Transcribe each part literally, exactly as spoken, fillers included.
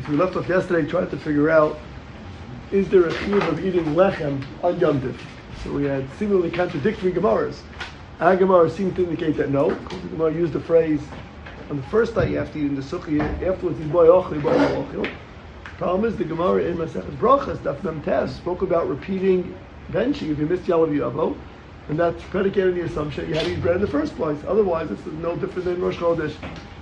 So we left off yesterday trying to figure out, is there a chiyuv of eating lechem on Yom Tov? So we had seemingly contradictory Gemaras. Our Gemara seemed to indicate that no, because the Gemara used the phrase, on the first day you have to eat in the sukkah, afterwards you boy ochli, boy ochli. Problem is, the Gemara in Masechet Brachas, Daf Mem Tes, spoke about repeating benching if you missed Yalav Yavo, and that's predicated on the assumption that you had to eat bread in the first place. Otherwise, it's no different than Rosh Chodesh.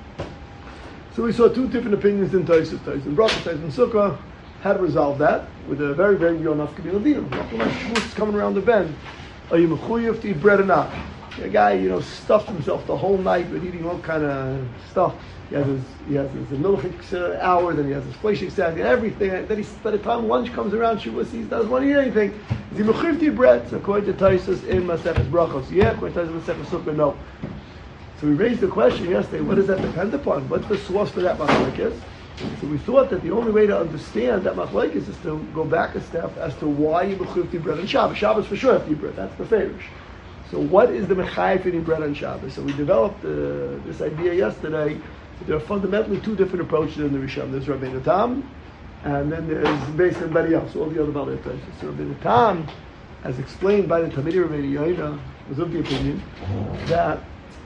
So we saw two different opinions in Tosfos. Tosfos in Brachas, Tosfos in Sukkah, how to resolve that with a very, very real enough Kabbalah Dinam. Shavuos coming around the bend. Are you mechuyev to eat bread or not? A guy, you know, stuffed himself the whole night with eating all kind of stuff. He has his, he has his milchik uh, hour, then he has his fleshik salad, and everything. And then he, by the time lunch comes around, Shavuos, he doesn't want to eat anything. Is he mechuyev to eat bread? So according to Tosfos in Masechet Brachos, yeah. According to Tosfos in Masechet Sukkah, no. So we raised the question yesterday, what does that depend upon? What's the source for that machlokes? So we thought that the only way to understand that machlokes is to go back a step as to why you mechuyev to eat bread on Shabbos. Shabbos for sure have to eat bread, that's the favorish. So what is the mechayev eating bread on Shabbos? So we developed uh, this idea yesterday that there are fundamentally two different approaches in the Rishon. There's Rabbeinu Tam, and then there's based on Bari Yosef, all the other Balei Tosfos. So Rabbeinu Tam, as explained by the Talmidei Rabbeinu Yoina, was of the opinion that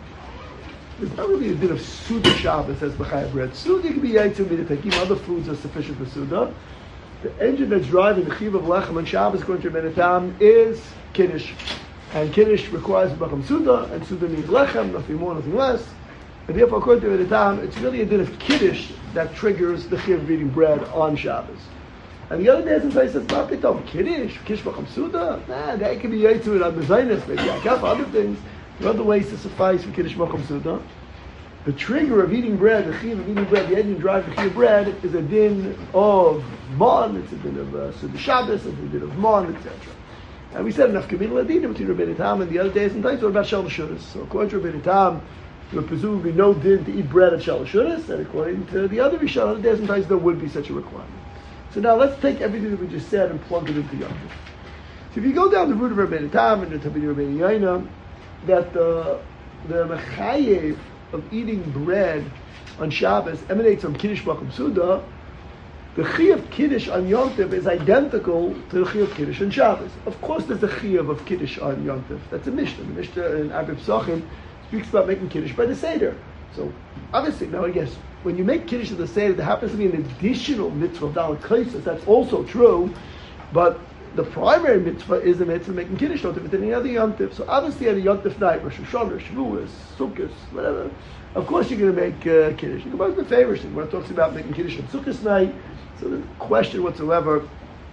there's not really a bit of Suda Shabbos as B'chayav bread. Suda can be Yaitzu Midatakim, other foods are sufficient for Suda. The engine that's driving the Chiv of Lechem on Shabbos, according to Rabbeinu Tam, is Kiddush. And Kiddush requires B'cham Suda, and Suda means Lechem, nothing more, nothing less. And therefore, according to Rabbeinu Tam, it's really a din of Kiddush that triggers the Chiv of eating bread on Shabbos. And the other days in place says, not they don't Kiddush, Kiddush B'cham Suda. Nah, that can be Yaitzu and Admezainis, maybe I got other things. There are other ways to suffice for Kiddush B'cham Suda. The trigger of eating bread, the chiv of eating bread, the engine drive the chiv of bread, is a din of mon, it's a din of uh, Suda Shabbos, it's a din of mon, et cetera. And we said enough Kabbalah Adina between Rabbeinu Tam and the other days and times. What about Shel Shudas? So according to Rabbeinu Tam, there would presumably no din to eat bread at Shel Shudas, and according to the other Rishon, other days and times, there would be such a requirement. So now let's take everything that we just said and plug it into Yom Tov. So if you go down the route of Rabbeinu Tam and the Talmidei Rabbeinu Yoina, that the the mechayev of eating bread on Shabbos emanates from Kiddush B'cham Suda, the chiyuv of Kiddush on Yom Tov is identical to the chiyuv of Kiddush on Shabbos. Of course, there's a chiyuv of Kiddush on Yom Tov. That's a Mishnah. The Mishnah in Arba Psachim speaks about making Kiddush by the Seder. So, obviously, now I guess, when you make Kiddush of the Seder, there happens to be an additional mitzvah of Daled Kaisos. That's also true, but the primary mitzvah is the mitzvah of making Kiddush Yom Tov than any other Yom Tov. So obviously at a Yom Tov night, Rosh Hashanah, Shavuos, Sukkot, whatever, of course you're going to make uh, Kiddush. You can buy the favorite thing when it talks about making Kiddush on Sukkot night. So there's no question whatsoever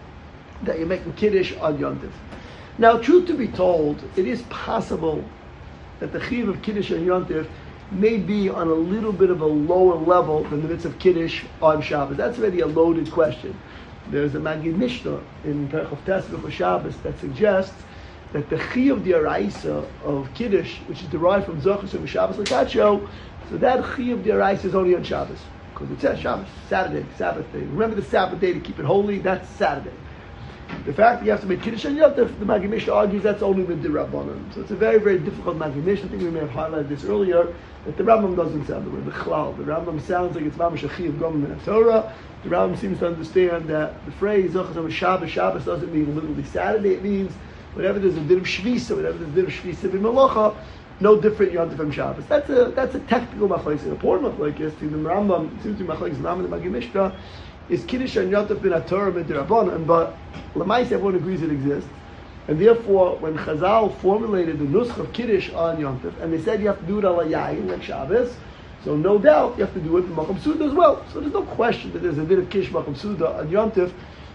that you're making Kiddush on Yom Tov. Now, truth to be told, it is possible that the chiv of Kiddush on Yom Tov may be on a little bit of a lower level than the mitzvah of Kiddush on Shabbos. That's already a loaded question. There's a Magid Mishnah in Perach of Tesach for Shabbos that suggests that the chiyuv d'oraisa of Kiddush, which is derived from Zochus and Shabbos L'Kacho, so that chiyuv d'oraisa is only on Shabbos. Because it says Shabbos, Saturday, Sabbath day. Remember the Sabbath day to keep it holy, that's Saturday. The fact that you have to make Kiddush on Yom Tov, the Magid Mishnah argues that's only with the Rabbanon. So it's a very, very difficult Magid Mishnah. I think we may have highlighted this earlier, that the Rambam doesn't sound the way, the Chlal. The Rambam sounds like it's Mamash Achiv Gomim in Torah. The Rambam seems to understand that the phrase Zochas on Shabbos, Shabbos doesn't mean literally Saturday. It means whatever there's a din of Shvisa, whatever there's a din of Shvisa b'Melacha, no different Yom Tov from Shabbos. That's a that's a technical machlokes. An important machlokes to the Rambam, it seems to be machlokes Rambam and the Magid Mishnah, is Kiddush on Yom Tov bin Torah bin Rabbanon, but L'maisa everyone agrees it exists. And therefore, when Chazal formulated the Nusach of Kiddush on Yom Tov, and they said you have to do it al Yayin like Shabbos, so no doubt you have to do it in B'cham Suda as well. So there's no question that there's a bit of Kiddush B'cham Suda on Yom Tov,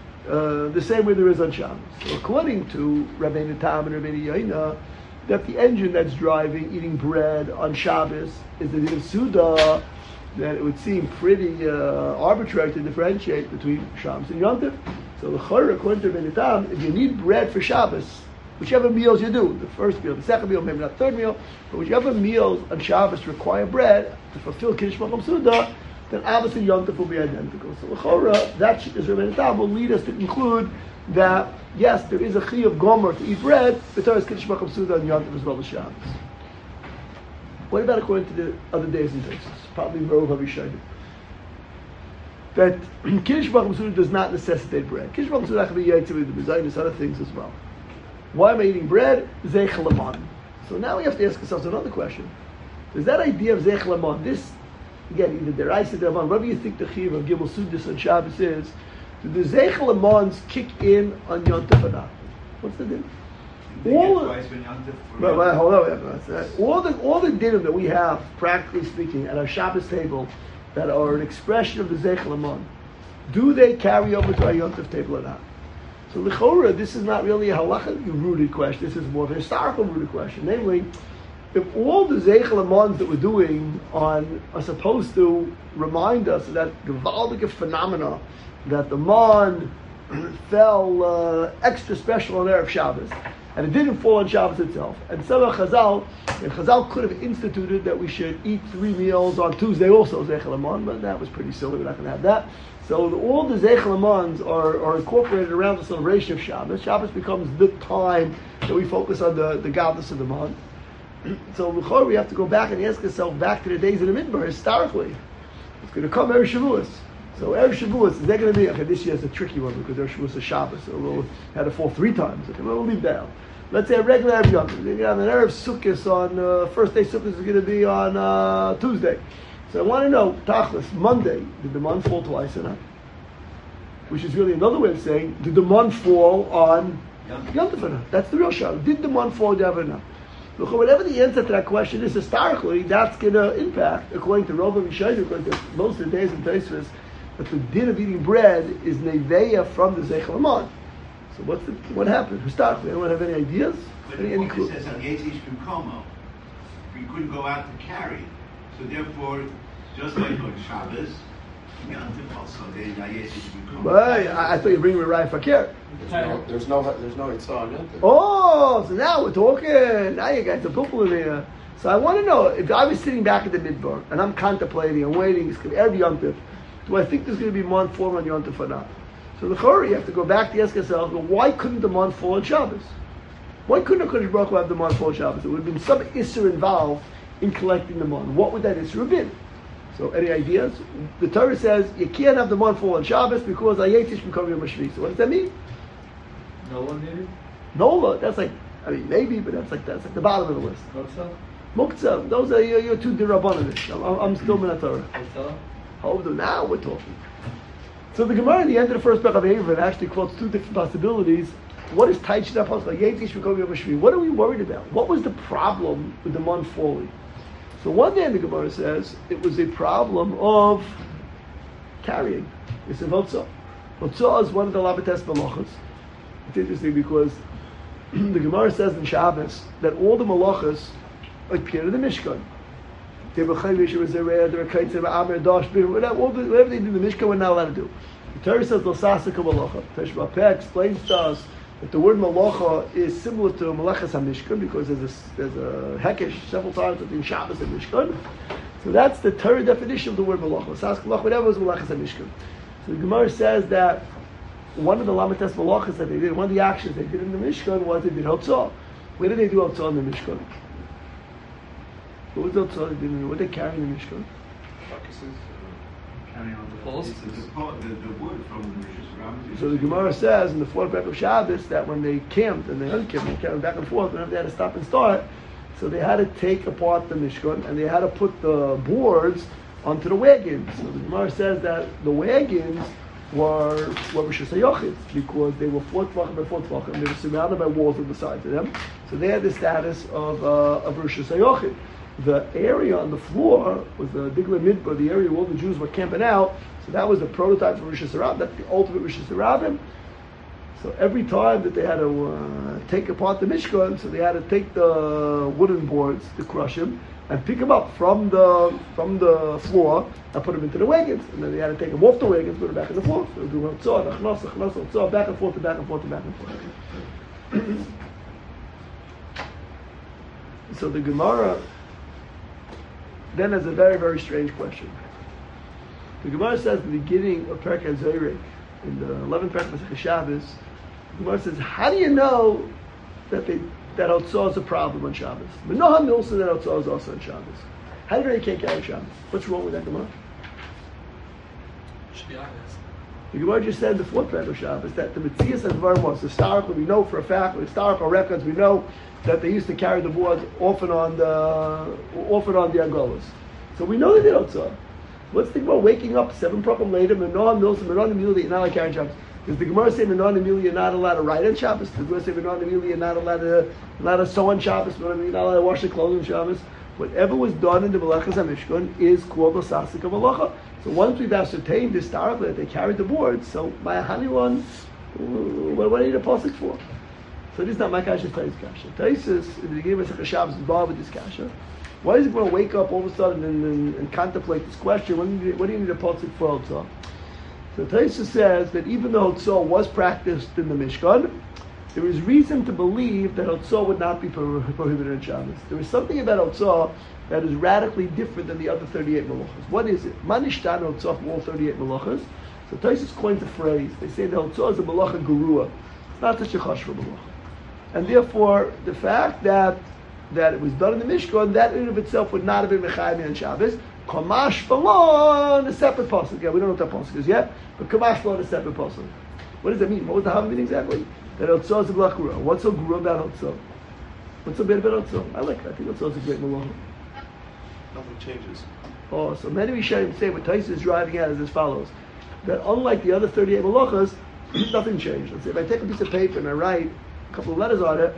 uh, the same way there is on Shabbos. So according to Rabbeinu Tam and Rabbeinu Yoina, that the engine that's driving eating bread on Shabbos is the din of Suda, then it would seem pretty uh, arbitrary to differentiate between Shabbos and Yom Tov. So the Chorah, according to Rabbeinu Tam, if you need bread for Shabbos, whichever meals you do, the first meal, the second meal, maybe not the third meal, but whichever meals on Shabbos require bread to fulfill Kiddush B'cham Suda, then obviously Yom Tov will be identical. So the Chorah, that is Rabbeinu Tam, will lead us to conclude that yes, there is a chiyuv gomer to eat bread, but there is Kiddush B'cham Suda and Yom Tov as well as Shabbos. What about according to the other days and days? Probably Rov Avishayim. that Kiddush Baruch Hu does not necessitate bread. Kiddush Baruch Hu can be yaitz with the mezainis, other things as well. Why am I eating bread? Zeich Laman. So now we have to ask ourselves another question. Does that idea of Zeich Laman, this, again, either Deraisa or Deravan, whatever you think the Chiv of Gimel Sudis on Shabbos is, do the Zeich Lamans kick in on Yom Tov or not? What's the difference? All the, right, right, hold on, all the all the dinim that we have, practically speaking, at our Shabbos table, that are an expression of the Zeich Laman, do they carry over to our Yom Tov table or not? So l'chora, this is not really a halacha rooted question. This is more of a historical rooted question. Namely, if all the Zeich Lamans that we're doing on are supposed to remind us of that gewaldige phenomena that the man fell uh, extra special on Erev Shabbos, and it didn't fall on Shabbos itself. And so Chazal, and Chazal could have instituted that we should eat three meals on Tuesday also, Zeich Laman, but that was pretty silly, we're not going to have that. So the, all the Zeich Lamans are, are incorporated around the celebration of Shabbos. Shabbos becomes the time that we focus on the, the godless of the month. So we have to go back and ask ourselves back to the days of the Midbar, historically. It's going to come Erev Shavuos. So Erev Shavuos, is that going to be, okay, this year's a tricky one because Erev Shavuos is Shabbos, so we'll have to fall three times. Okay, we'll leave that out. Let's say a regular Erev Yom Tov. You have an Erev Sukkot on, uh, first day Sukkot is going to be on uh, Tuesday. So I want to know, Tachlis, Monday, did the month fall twice or not? Which is really another way of saying, did the month fall on Yom Tov or not? That's the real shot. Did the month fall on or not? Look, whatever the answer to that question is, historically, that's going to impact, according to Rova Mishayim, according to most of the days in Tosfos, that the din of eating bread is neveya from the Zeich Laman. So what's the, what happened historically? Anyone have any ideas? But any, the any point says on Yetzish Kumkomo, we couldn't go out to carry. So therefore, just like on Shabbos, also there's Yetzish Kumkomo. Right, I, I thought you were bringing me Raya Fakir. There's no, there's no, there's no Itzah on Yom Tov. Oh, so now we're talking. Now you guys are people in here. So I want to know, if I was sitting back at the Midbar and I'm contemplating, I'm waiting, it's going to be every Yom Tov, do I think there's going to be month fall on Yom Tov or not? So the Chori, you have to go back to ask yourself, well, why couldn't the month fall on Shabbos? Why couldn't HaKadosh Baruch Hu have the month fall on Shabbos? There would have been some Isser involved in collecting the month. What would that Isser have been? So any ideas? The Torah says you can't have the month fall on Shabbos because Ayetish B'Kol Yom HaShvi. So what does that mean? Nola maybe? Nola, that's like, I mean, maybe, but that's like that's like the bottom of the list. Moksa? Muktzah, those are your, your two Dirabanan. I'm, I'm still Min HaTorah. Itzah? Hold on, now we're talking. So the Gemara in the end of the first paragraph of Eivan actually quotes two different possibilities. What is Taich Shina Pascha? Yetish V'Kol Yom HaShvi. What are we worried about? What was the problem with the month falling? So one day the Gemara says it was a problem of carrying. It's a Hotzah. Hotzah is one of the Labates Malachas. It's interesting because the Gemara says in Shabbos that all the Malachas appear in the Mishkan. They were chayish, there was a rare, there were kites, there were amir, dash, whatever, whatever they do in the Mishkan, we're not allowed to do. The Torah says, L'sasika malacha. Teshuvah Peh explains to us that the word malacha is similar to malachas HaMishkan because there's a, there's a hekesh several times between Shabbos and Mishkan. So that's the Torah definition of the word malacha. L'sasika malacha, whatever is malachas HaMishkan. So the Gemara says that one of the lamates malachas that they did, one of the actions they did in the Mishkan was they did hotzah. Where did they do hotzah in the Mishkan? What was the hotzah they did in the What did they carry in the Mishkan? Carrying on the poles? It's the, the, the wood from the Rishis Ram. So the Gemara says in the fourth paragraph of Shabbos that when they camped and they uncamped, they camped back and forth, whenever they had to stop and start, so they had to take apart the Mishkan and they had to put the boards onto the wagons. So the Gemara says that the wagons were were Rishis HaYochid because they were four tvachim by four tvachim. They were surrounded by walls on the sides of them, so they had the status of uh, of Rishis HaYochid. The area on the floor was the Digla Midbar, the area where all the Jews were camping out. So that was the prototype for Rishis HaRabim. That's the ultimate Rishis HaRabim. So every time that they had to uh, take apart the Mishkan, so they had to take the wooden boards to crush them and pick them up from the from the floor and put them into the wagons. And then they had to take them off the wagons, put them back in the floor. So they would do Tzah, Achnas, Achnas, Tzah, back and forth, to back and forth, to back and forth. So the Gemara then has a very, very strange question. The Gemara says at the beginning of Perek HaZorek, in the eleventh Perek of Shabbos, the Gemara says, how do you know that they that Hotzah is a problem on Shabbos? But no one knows that Hotzah is also on Shabbos. How do you know you can't carry Shabbos? What's wrong with that Gemara? should be honest. The Gemara just said the fourth parak of Shabbos that the Metzias and Dvarim was historically we know for a fact, with historical records we know that they used to carry the boards often on the often on the Angolas. So we know they did Otzah. Let's think about waking up seven program later, Menon Milsa, Menon Amelia, you're not allowed to carry Shabbos. Does the Gemara say Menon Amelia you're not allowed to write on Shabbos? Does the Gemara say Menon Amelia you're not allowed to not to sew on Shabbos? You're not allowed to wash the clothes on Shabbos? Whatever was done in the Melechas HaMishkan is called the Sasik of Malacha. So once we've ascertained historically that they carried the boards, so my honey one, what do I need a posik for? So this is not my kasha, Tais kasha. Tais is, if you give us a Shabbos bar with this kasha, why is it going to wake up all of a sudden and, and, and contemplate this question? What do you need, what do you need a posik for Hotzah? So Tais says that even though Hotzah was practiced in the Mishkan, there is reason to believe that Hotzah would not be pro- prohibited in Shabbos. There is something about Hotzah that is radically different than the other thirty-eight malachas. What is it? Manishtan Hotzah from all thirty-eight malachas. So Taisus coins a phrase. They say that Hotzah is a malacha gurua. It's not such a chashva malacha. And therefore, the fact that that it was done in the Mishkan, that in and of itself would not have been mechayim on Shabbos. Kamash Balon, a separate pasuk. Yeah, we don't know what that pasuk is yet, but Kamash Balon is a separate pasuk. What does that mean? What was the Hav mean exactly? That Hotzah is a malacha gurua. What's so gurua about Hotzah? What's so bad about Hotzah? I like that. I think Hotzah is a great malacha. Nothing changes. Oh, so many Rishonim say what Taisa is driving at is as follows: that unlike the other thirty-eight malachas, nothing changed. Let's say if I take a piece of paper and I write a couple of letters on it,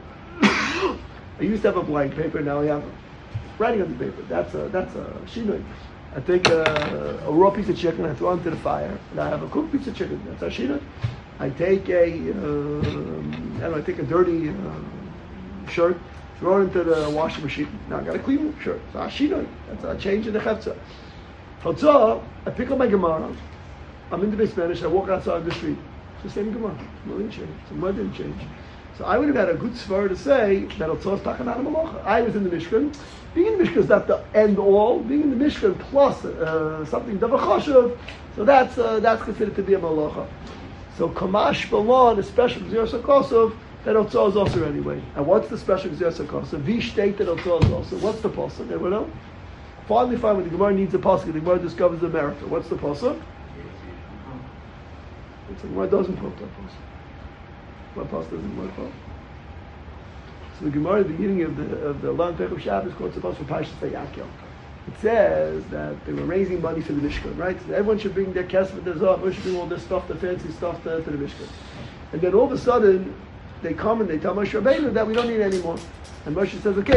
I used to have a blank paper, now I have writing on the paper. That's a that's a shinoi. I take a, a raw piece of chicken, I throw it into the fire, and I have a cooked piece of chicken. That's a shinoi. I take a um, I don't know, I take a dirty uh, shirt. Throw it into the washing machine. Now I got a clean shirt. So Ashinoi. That's a change in the Chavtzah. Hotzah, I pick up my Gemara. I'm in the Beis Medrash. I walk outside the street. It's the same Gemara. Nothing changed. The mud didn't change. So I would have had a good svar to say that Hotzah is takanat malacha. I was in the Mishkan. Being in the Mishkan is not the end all. Being in the Mishkan plus uh, something davar chashuv. So that's uh, that's considered to be a malacha. So Kamash Balon, especially Ziyos HaKosov, that Hotzah is also anyway. And what's the special Gzeiras HaKosov? V state that Hotzah is also. What's the pasuk? Anyone know? Finally, find when the Gemara needs a pasuk, the Gemara discovers the America. What's the pasuk? The Gemara doesn't quote that pasuk. What pasuk doesn't work well? So the Gemara at the beginning of the of the long Pech of Shabbos quotes the pasuk from Parshas Vayakel. It says that they were raising money for the Mishkan, right? So everyone should bring their kesef, their zah, everyone should bring all their stuff, the fancy stuff to, to the Mishkan. And then all of a sudden, they come and they tell Moshe Rabbeinu that we don't need any more. And Moshe says, okay,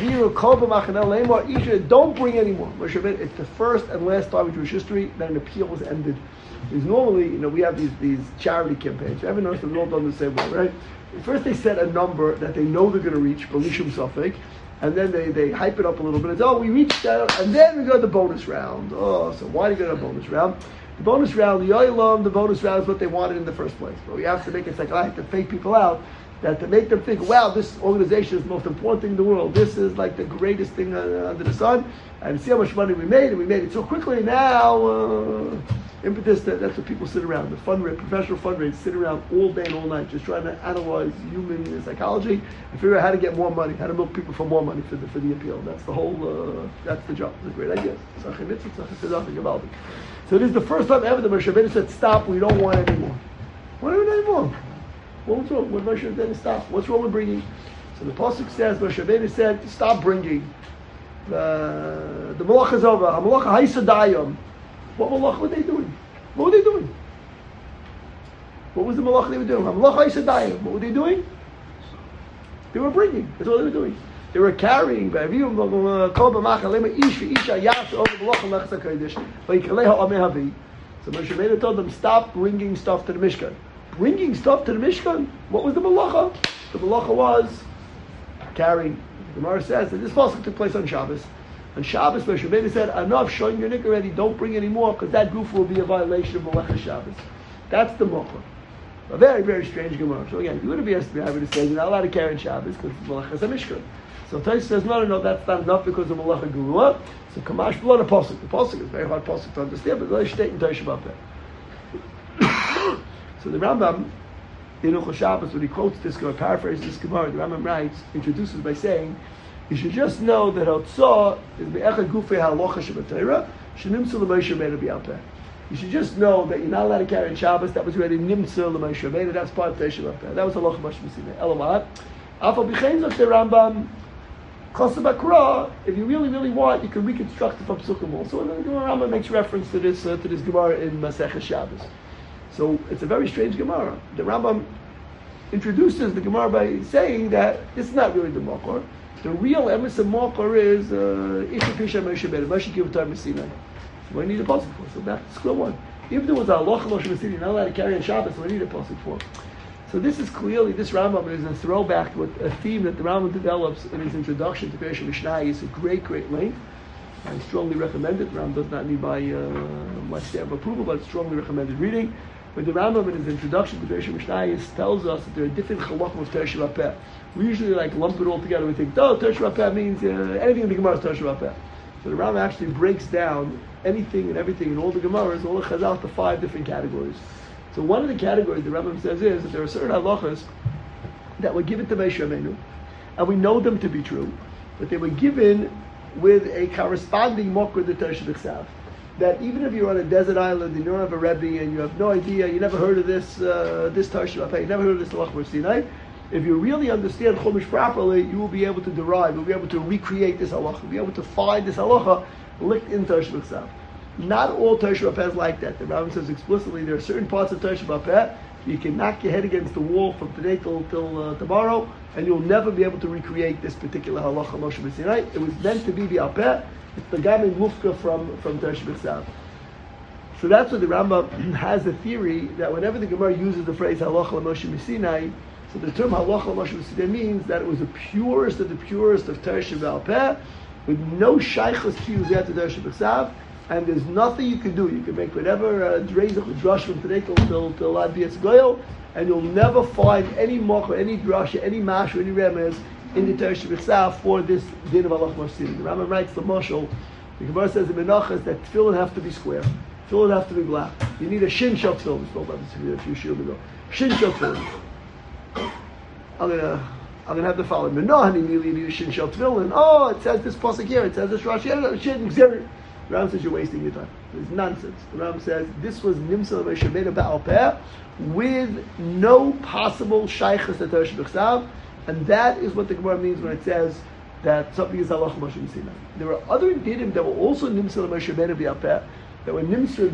don't bring any more. Moshe Rabbeinu, it's the first and last time in Jewish history that an appeal was ended. Because normally, you know, we have these, these charity campaigns. You haven't noticed them all done the same way, right? First they set a number that they know they're going to reach, Balishum Safek, and then they, they hype it up a little bit. It's, oh, we reached that, and then we go to the bonus round. Oh, so why do you go to the bonus round? The bonus round, the Yoilam, the bonus round is what they wanted in the first place. But we have to make it psychotic to fake people out, that to make them think, wow, this organization is the most important thing in the world. This is like the greatest thing uh, under the sun. And see how much money we made, and we made it so quickly. Now, uh, impetus, that, that's what people sit around. The fundraise, professional fundraisers sit around all day and all night just trying to analyze human psychology and figure out how to get more money, how to milk people for more money for the, for the appeal. That's the whole, uh, that's the job. It's a great idea. So this is the first time ever that Moshe Rabbeinu said, stop, we don't want any more. What do we need more? What's wrong with Moshe Rabbeinu? Stop. What's wrong with bringing? So the pasuk says, Moshe Rabbeinu said, stop bringing. Uh, the malach is over. Malach haisadayim. What malach were they doing? What were they doing? What was the malach they were doing? Malach haisadayim. What were they doing? They were bringing. That's all they were doing. They were carrying. So Moshe Rabbeinu told them, stop bringing stuff to the Mishkan. Bringing stuff to the Mishkan? What was the malacha? The malacha was carrying. The Gemara says that this pasuk took place on Shabbos. On Shabbos, Moshe Rabbeinu said, enough, showing your nick already, don't bring any more, because that goof will be a violation of Malacha Shabbos. That's the malacha. A very, very strange Gemara. So again, you wouldn't be asked to be happy to say you're not allowed to carry on Shabbos, because Malacha is a Mishkan. So Taisa says, no, no, no, that's not enough because of Malacha Gurua. So Kamash below the pasuk. The pasuk is a very hard pasuk to understand, but let's state in Taisa about that. So the Rambam, in Hilchos Shabbos, when he quotes this Gemara, paraphrases this Gemara, the Rambam writes, introduces by saying, you should just know that Hotzah is be'echad gufei halacha shebatayra, shenimtzu l'Moshe Rabbeinu b'yalpeh. You should just know that you're not allowed to carry on Shabbos. That was already Nimtza L'Moshe Rabbeinu. That's part of Teisha B'Av. That was Halacha Moshe Messina. Elamad. Afal B'chein Zok the Rambam. Chassid Bakra. If you really, really want, you can reconstruct it from Psukim also. And then the Rambam makes reference to this uh, to this Gemara in Masechah Shabbos. So it's a very strange Gemara. The Rambam introduces the Gemara by saying that this is not really the Makor. The real emes of Makor is Isha Pisha Moshe Rabbeinu. Moshe Kivutar Messina. So I need a pasuk for. So that's square one. If there was a halacha Moshe Messina, you're not allowed to carry on Shabbos, so I need a pasuk for. So this is clearly, this Rambam is a throwback with a theme that the Rambam develops in his introduction to Perush Mishnah. It's a great, great length. I strongly recommend it. The Rambam does not need my, uh, my stamp of approval, but it's strongly recommended reading. But the Rambam in his introduction to Perush Mishnah tells us that there are different halachim of Teresh Rapeh. We usually like lump it all together. We think, oh, Teresh Rapeh means uh, anything in the Gemara is Teresh Rapeh. So the Rambam actually breaks down anything and everything in all the Gemaras, all the Chazal, to five different categories. So one of the categories the Rambam says is that there are certain halachas that were given to Moshe Rabbeinu, and we know them to be true, but they were given with a corresponding mokr to Teresh B'Chsav. That even if you're on a desert island and you don't have a Rebbe and you have no idea, you never heard of this uh, this Teresh B'Chsav, you never heard of this halacha of Sinai, if you really understand Chumash properly, you will be able to derive, you'll be able to recreate this halacha, you'll be able to find this halacha licked in Teresh B'Chsav. Not all Teresh B'Chsav is like that. The Rambam says explicitly there are certain parts of Teresh B'Chsav you can knock your head against the wall from today till, till uh, tomorrow, and you'll never be able to recreate this particular halacha Moshe B'Sinai. It was meant to be the Alpeh. It's the Gamin Mufka from, from Teresh B'Chsav. So that's what the Rambam has the theory that whenever the Gemara uses the phrase halacha Moshe B'Sinai, so the term halacha Moshe B'Sinai means that it was the purest of the purest of Teresh B'Alpeh, with no shaychus to use that to Teresh B'Chsav, and there's nothing you can do. You can make whatever drezach uh, drush from today till till till Ad B'Yetz Goyel, and you'll never find any mocha, any drasha, any mash, or any remez in the Teresh B'Chsav for this din of halacha Moshe B'Sinai. The Rambam writes the mashal. The Gemara says in Menachos that tefillin have to be square. Tefillin have to be black. You need a shin shel tefillin. We spoke about this a few shiurim ago. Shin shel tefillin. I'm gonna, I'm gonna have to follow. Menachos immediately need a shin shel tefillin. Oh, it says this pasuk here. It says this Rashi. Shin xer. The Rambam says you're wasting your time. It's nonsense. The Rambam says this was Nimsa Moshe Rabbeinu Ba'al Peh with no possible shaychus to Teresh B'Chsav, and that is what the Gemara means when it says that something is halacha Moshe B'Sinai. There were other dinim that were also Nimsa Moshe Rabbeinu Ba'al Peh that were Nimsa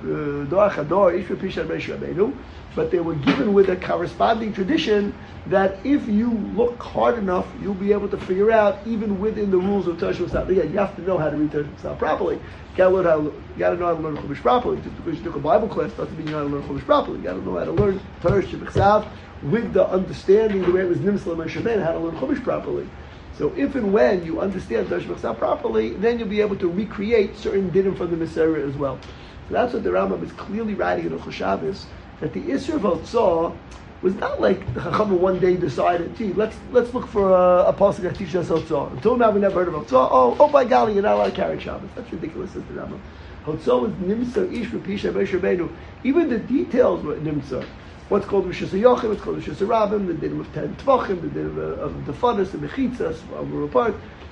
Doach Hador Ish V'Pisha Moshe Rabbeinu, but they were given with a corresponding tradition that if you look hard enough, you'll be able to figure out even within the rules of Teresh B'Chsav. Again, you have to know how to read Teresh B'Chsav properly. You gotta learn how to, you gotta know how to learn Chumash properly. Just because you took a Bible class doesn't mean you know how to learn Chumash properly. You gotta know how to learn Teresh B'Chsav with the understanding the way it was Nimsa Moshe Rabbeinu, how to learn Chumash properly. So if and when you understand Teresh B'Chsav properly, then you'll be able to recreate certain dinim from the Masorah as well. So that's what the Rambam is clearly writing in Hilchos Shabbos, that the Isser of Hotzah was not like the Chacham one day decided, gee, let's let's look for a, a pasuk that teaches us Hotzah. Until now we never heard of Hotzah. Oh, oh by golly, you're not allowed to carry Shabbos. That's ridiculous, says the Rambam. Hotzah was Nimsa Ish V'Pisha Moshe Rabbeinu. Even the details were Nimsa. What's called Rishus HaYochim, what's called Rishus HaRabim, the dinim of ten Tvachim, the dinim of the Fadas, the Mechitzas, of apart.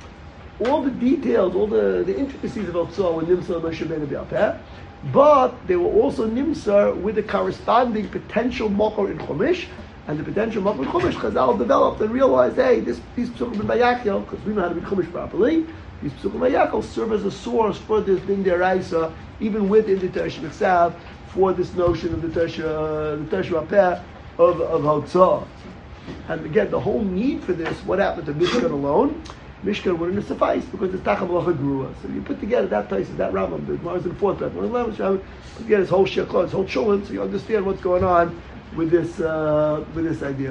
All the details, all the, the intricacies of Hotzah were Nimsa Moshe Rabbeinu B'Al Peh. But they were also nimsar with a corresponding potential mokor in Chumash, and the potential mokor in Chumash Chazal developed and realized, hey, this, these psukim in Vayakhel, because we know how to read Chumash properly, these psukim in Vayakhel serve as a source for this din deraisa, even within the Teresh B'Chsav, for this notion of the Teresh uh, the Teresh Rapeh of of Hotzah. And again, the whole need for this, what happened to Mishkan alone? Mishkan wouldn't have sufficed because it's Tacham Lacha Grua. So you put together that place, that Rambam, the Gemara's in the fourth path, one eleven, put together his whole Sheklah, his whole Chulin, so you understand what's going on with this uh, with this idea.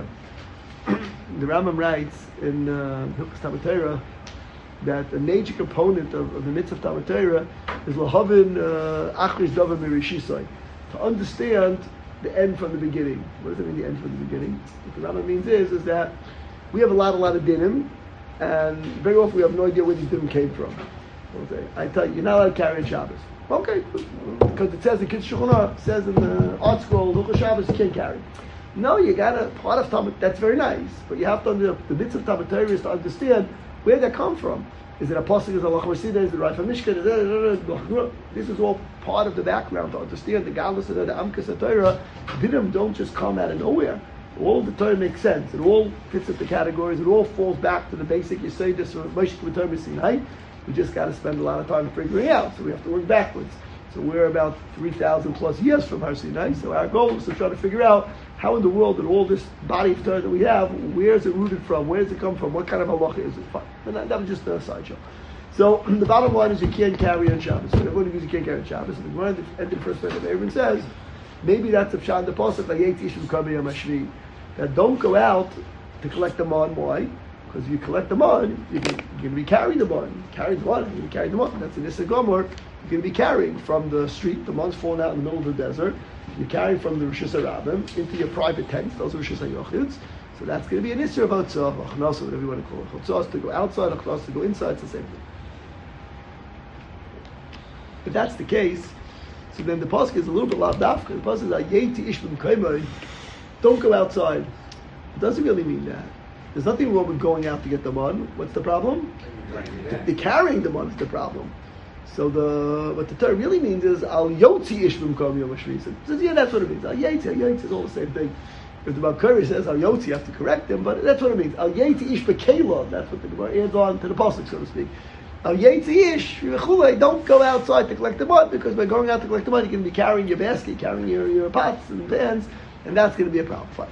The Rambam writes in Hilchos Talmud Torah that a major component of, of the mitzvah of Talmud Torah is Lahavin Achrish Davar Mirishisai, to understand the end from the beginning. What does it mean, the end from the beginning? What the Rambam means is, is that we have a lot, a lot of dinim, and very often we have no idea where these dinim came from. Okay. I tell you, you're not allowed to carry on Shabbos. Okay, because it says in Kitzur Shulchan Aruch, it says in the art scroll, Hilchos Shabbos, you can't carry. No, you got a part of Talmud, that's very nice, but you have to understand, the mitzvah of Talmud Torah is to understand where they come from. Is it a pasuk? Is it a lachmasida? Is it right from Mishkan? This is all part of the background to understand the galus of the Amkas of Torah. Dinim don't just come out of nowhere. All the Torah makes sense. It all fits into categories. It all falls back to the basic Yesodus of Moshe Torah Sinai. We just got to spend a lot of time figuring it out. So we have to work backwards. So we're about three thousand plus years from Har Sinai. So our goal is to try to figure out how in the world in all this body of Torah that we have, where is it rooted from? Where does it come from? What kind of halacha is it? Fine. And that, that was just a sideshow. So the bottom line is you can't carry on Shabbos. So everyone who you can't carry on Shabbos. And the Gemara at the first verse of Aaron says, maybe that's a pshat in the pasuk like Yetzish V'Kami Yamashvi, that don't go out to collect the mon. Why? Because if you collect the mon, you're going to be carrying the mon. Carry the mon, you're going to carry the mon. That's an Issa Gomer. You're going to be carrying from the street. The mon's falling out in the middle of the desert. You're carrying from the Rishus HaRabim into your private tents. Those are Rishus HaYochids. So that's going to be an issue of Hotzah, Achnos, whatever you want to call it. Hotzah to go outside, Achnos to go inside. It's the same thing. If that's the case, so then the pasuk is a little bit loud dafka. The pasuk is Ayeti Ish B'Mkaimai. Don't go outside. It doesn't really mean that. There's nothing wrong with going out to get the mon. What's the problem? The carrying the mon is the problem. So the what the Torah really means is Al Yotzi Ish B'Mkam Yom HaShvi. So yeah, that's what it means. Al Yetzi, Al Yetzi is all the same thing. If the Bakari says Al Yotzi, you have to correct him, but that's what it means. Al Yetzi Ish B'Kela. That's what the Gemara adds on to the pasuk, so to speak. Al Yetzi Ish V'Chulei. Don't go outside to collect the mud, because by going out to collect the mud, you're going to be carrying your basket, carrying your, your pots and pans, and that's going to be a problem. Fine.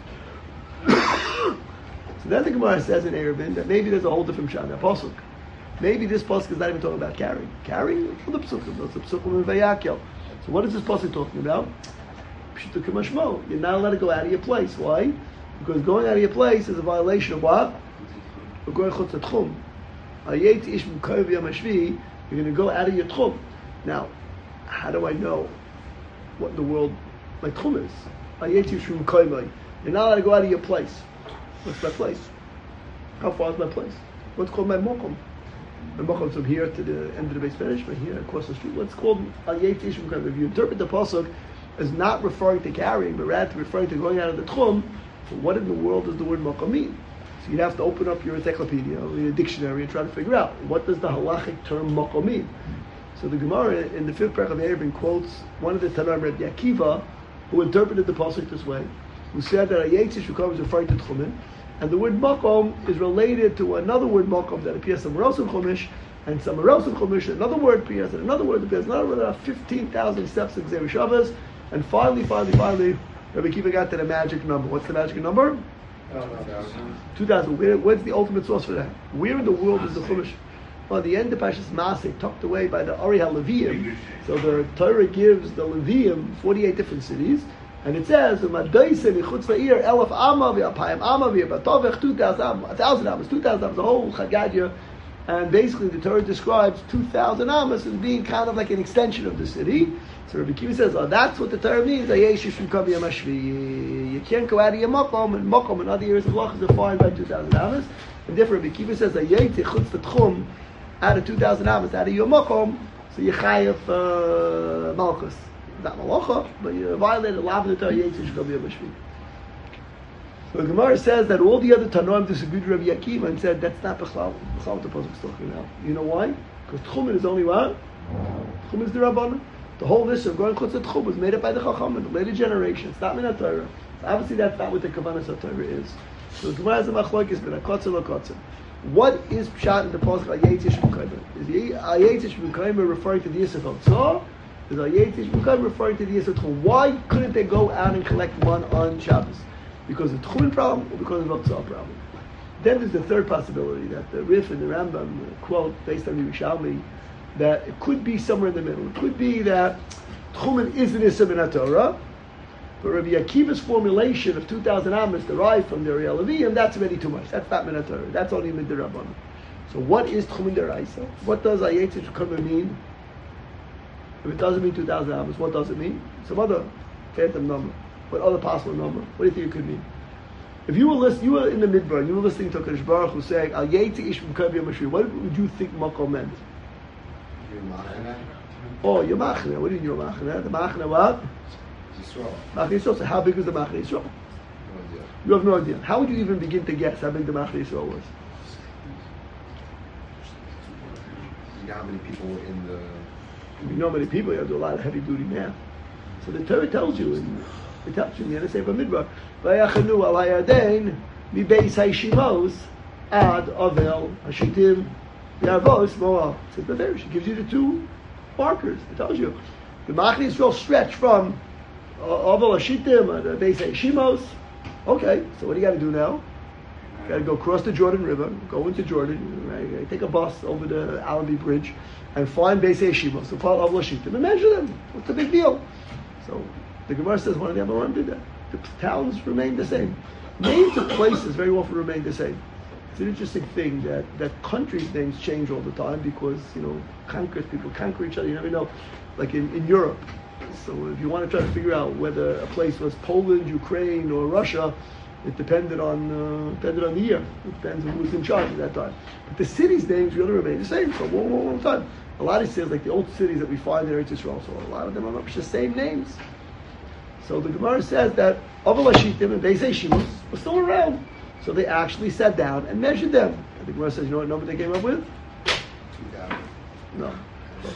So then the Gemara says in Eruvin that maybe there's a whole different shot in that pasuk. Maybe this pasuk is not even talking about carrying. Carrying? The psukim. The psukim in Vayakel. So what is this pasuk talking about? Pshutu k'mashmo. You're not allowed to go out of your place. Why? Because going out of your place is a violation of what? You're going chutz tchum. Ayeti ish m'koyv yom hashvi. You're going to go out of your tchum. Now, how do I know what in the world my tchum is? Ayeti ish m'koyv. You're not allowed to go out of your place. What's my place? How far is my place? What's called my mokum? The mokum from here to the end of the base finish, but here across the street. What's called al yetish m'koyv. If you interpret the pasuk as not referring to carrying, but rather referring to going out of the tchum, so what in the world does the word mokum mean? So you'd have to open up your encyclopedia or your dictionary and try to figure out what does the halachic term mokum mean. So the Gemara in the fifth parak of Eruvin quotes one of the Tanaim, Rabbi Akiva, who interpreted the pasuk this way, who said that a yetish m'koyv is referring to tchumin. And the word makom is related to another word makom that appears somewhere else in Chumash, and somewhere else in Chumash another word appears, and another word appears, another word. There are fifteen thousand steps in Gzei Shabbos, and finally, finally, finally, Rabbi Kiva got to the magic number. What's the magic number? Two thousand. Where, where's the ultimate source for that? Where in the world is the Chumash? Well, the end of Pashas Maseh, tucked away by the Ari HaLeviim. So the Torah gives the Leviim forty-eight different cities. And it says, "U'madayse michutz la'ir elef amma v'apayim amma v'abatovech two thousand a thousand amas, two thousand amas, the whole Chagadia." And basically, the Torah describes two thousand amas as being kind of like an extension of the city. So Rabbi Kiva says, "Oh, that's what the Torah means. Ayeshish from You can't go out of your makom, and makom in other areas of law is defined by two thousand amas." And therefore, Rabbi Kiva says, "Ayeti chutz l'tchum out of two thousand amas, out of your makom, so you chayav uh, malchus." Not malacha, but you violated lav the Torah yetzish gaviyah b'shvi. So the Gemara says that all the other Tanoim disagreed with Rabbi Akiva and said that's not b'chlal, b'chlal what the pasuk is talking about. You know why? Because tchumen is only what? Tchumen is the Rabbanan. The whole list of going chutz tchum was made up by the Chachamim, the later generation. It's not min Torah. So obviously that's not what the Kavanas of Torah is. So the Gemara has a machlokes bin a kotzer lo kotzer. What is pshat in the pasuk ayetish b'kaymer? Is the ayetish b'kaymer referring to the Yisuf Hotzah? Is ayetish b'kaymer referring to the Yisuf Tchum? Why couldn't they go out and collect one on Shabbos? Because of the Tchumen problem or because of the Hotzah problem? Then there's the third possibility that the Rif and the Rambam quote based on the Yerushalmi that it could be somewhere in the middle. It could be that Tchumen is an Issa min HaTorah, but Rabbi Akiva's formulation of two thousand amas derived from the Ari HaLeviim, that's already too much. That's not min HaTorah. That's only min Rabbanan. So what is Tchumen deraisa? What does ayetish b'kaymer mean? If it doesn't mean two thousand amas, what does it mean? Some other phantom number. What other possible number? What do you think it could mean? If you were listening, you were in the midbar, and you were listening to Kadosh Baruch Hu saying, "Al Yeti Ish B'Kayv Yom HaShvi," what would you think makom meant? Oh, your machne. What do you mean your machne? The machne what? Yisrael. Machne Yisrael. So how big was the machne Yisrael? No idea. You have no idea. How would you even begin to guess how big the machne Yisrael was? you know how many people were in the. If you know many people, you have to do a lot of heavy duty math. So the Torah tells you, and it tells you in the N S A Bamidbar, Vayachanu al Hayarden, mi beis Hashimos, ad Avel, Hashitim, Yarvos, Moab. It says the Torah, she gives you the two markers. It tells you. The Machni Yisrael stretch from uh, Avel Hashitim, and the beis Hashimos. Okay, so what do you got to do now? You got to go across the Jordan River, go into Jordan, right? Take a bus over the Allenby Bridge, and find Beis Hashimos, so follow Avel Hashitim, and measure them. What's the big deal? So the Gemara says one of the Amorim did that. The towns remained the same. Names of places very often remain the same. It's an interesting thing that, that countries' names change all the time because, you know, conquerors, people conquer each other. You never know. Like in, in Europe. So if you want to try to figure out whether a place was Poland, Ukraine, or Russia, it depended on uh, depended on the year. It depends on who was in charge at that time. But the cities' names really remain the same for a long, long, long time. A lot of cities, like the old cities that we find in Eretz Yisrael, so a lot of them are the same names. So the Gemara says that Avel Hashitim and Beis Hashimos were still around. So they actually sat down and measured them. And the Gemara says, you know what number they came up with? two thousand. No. Close.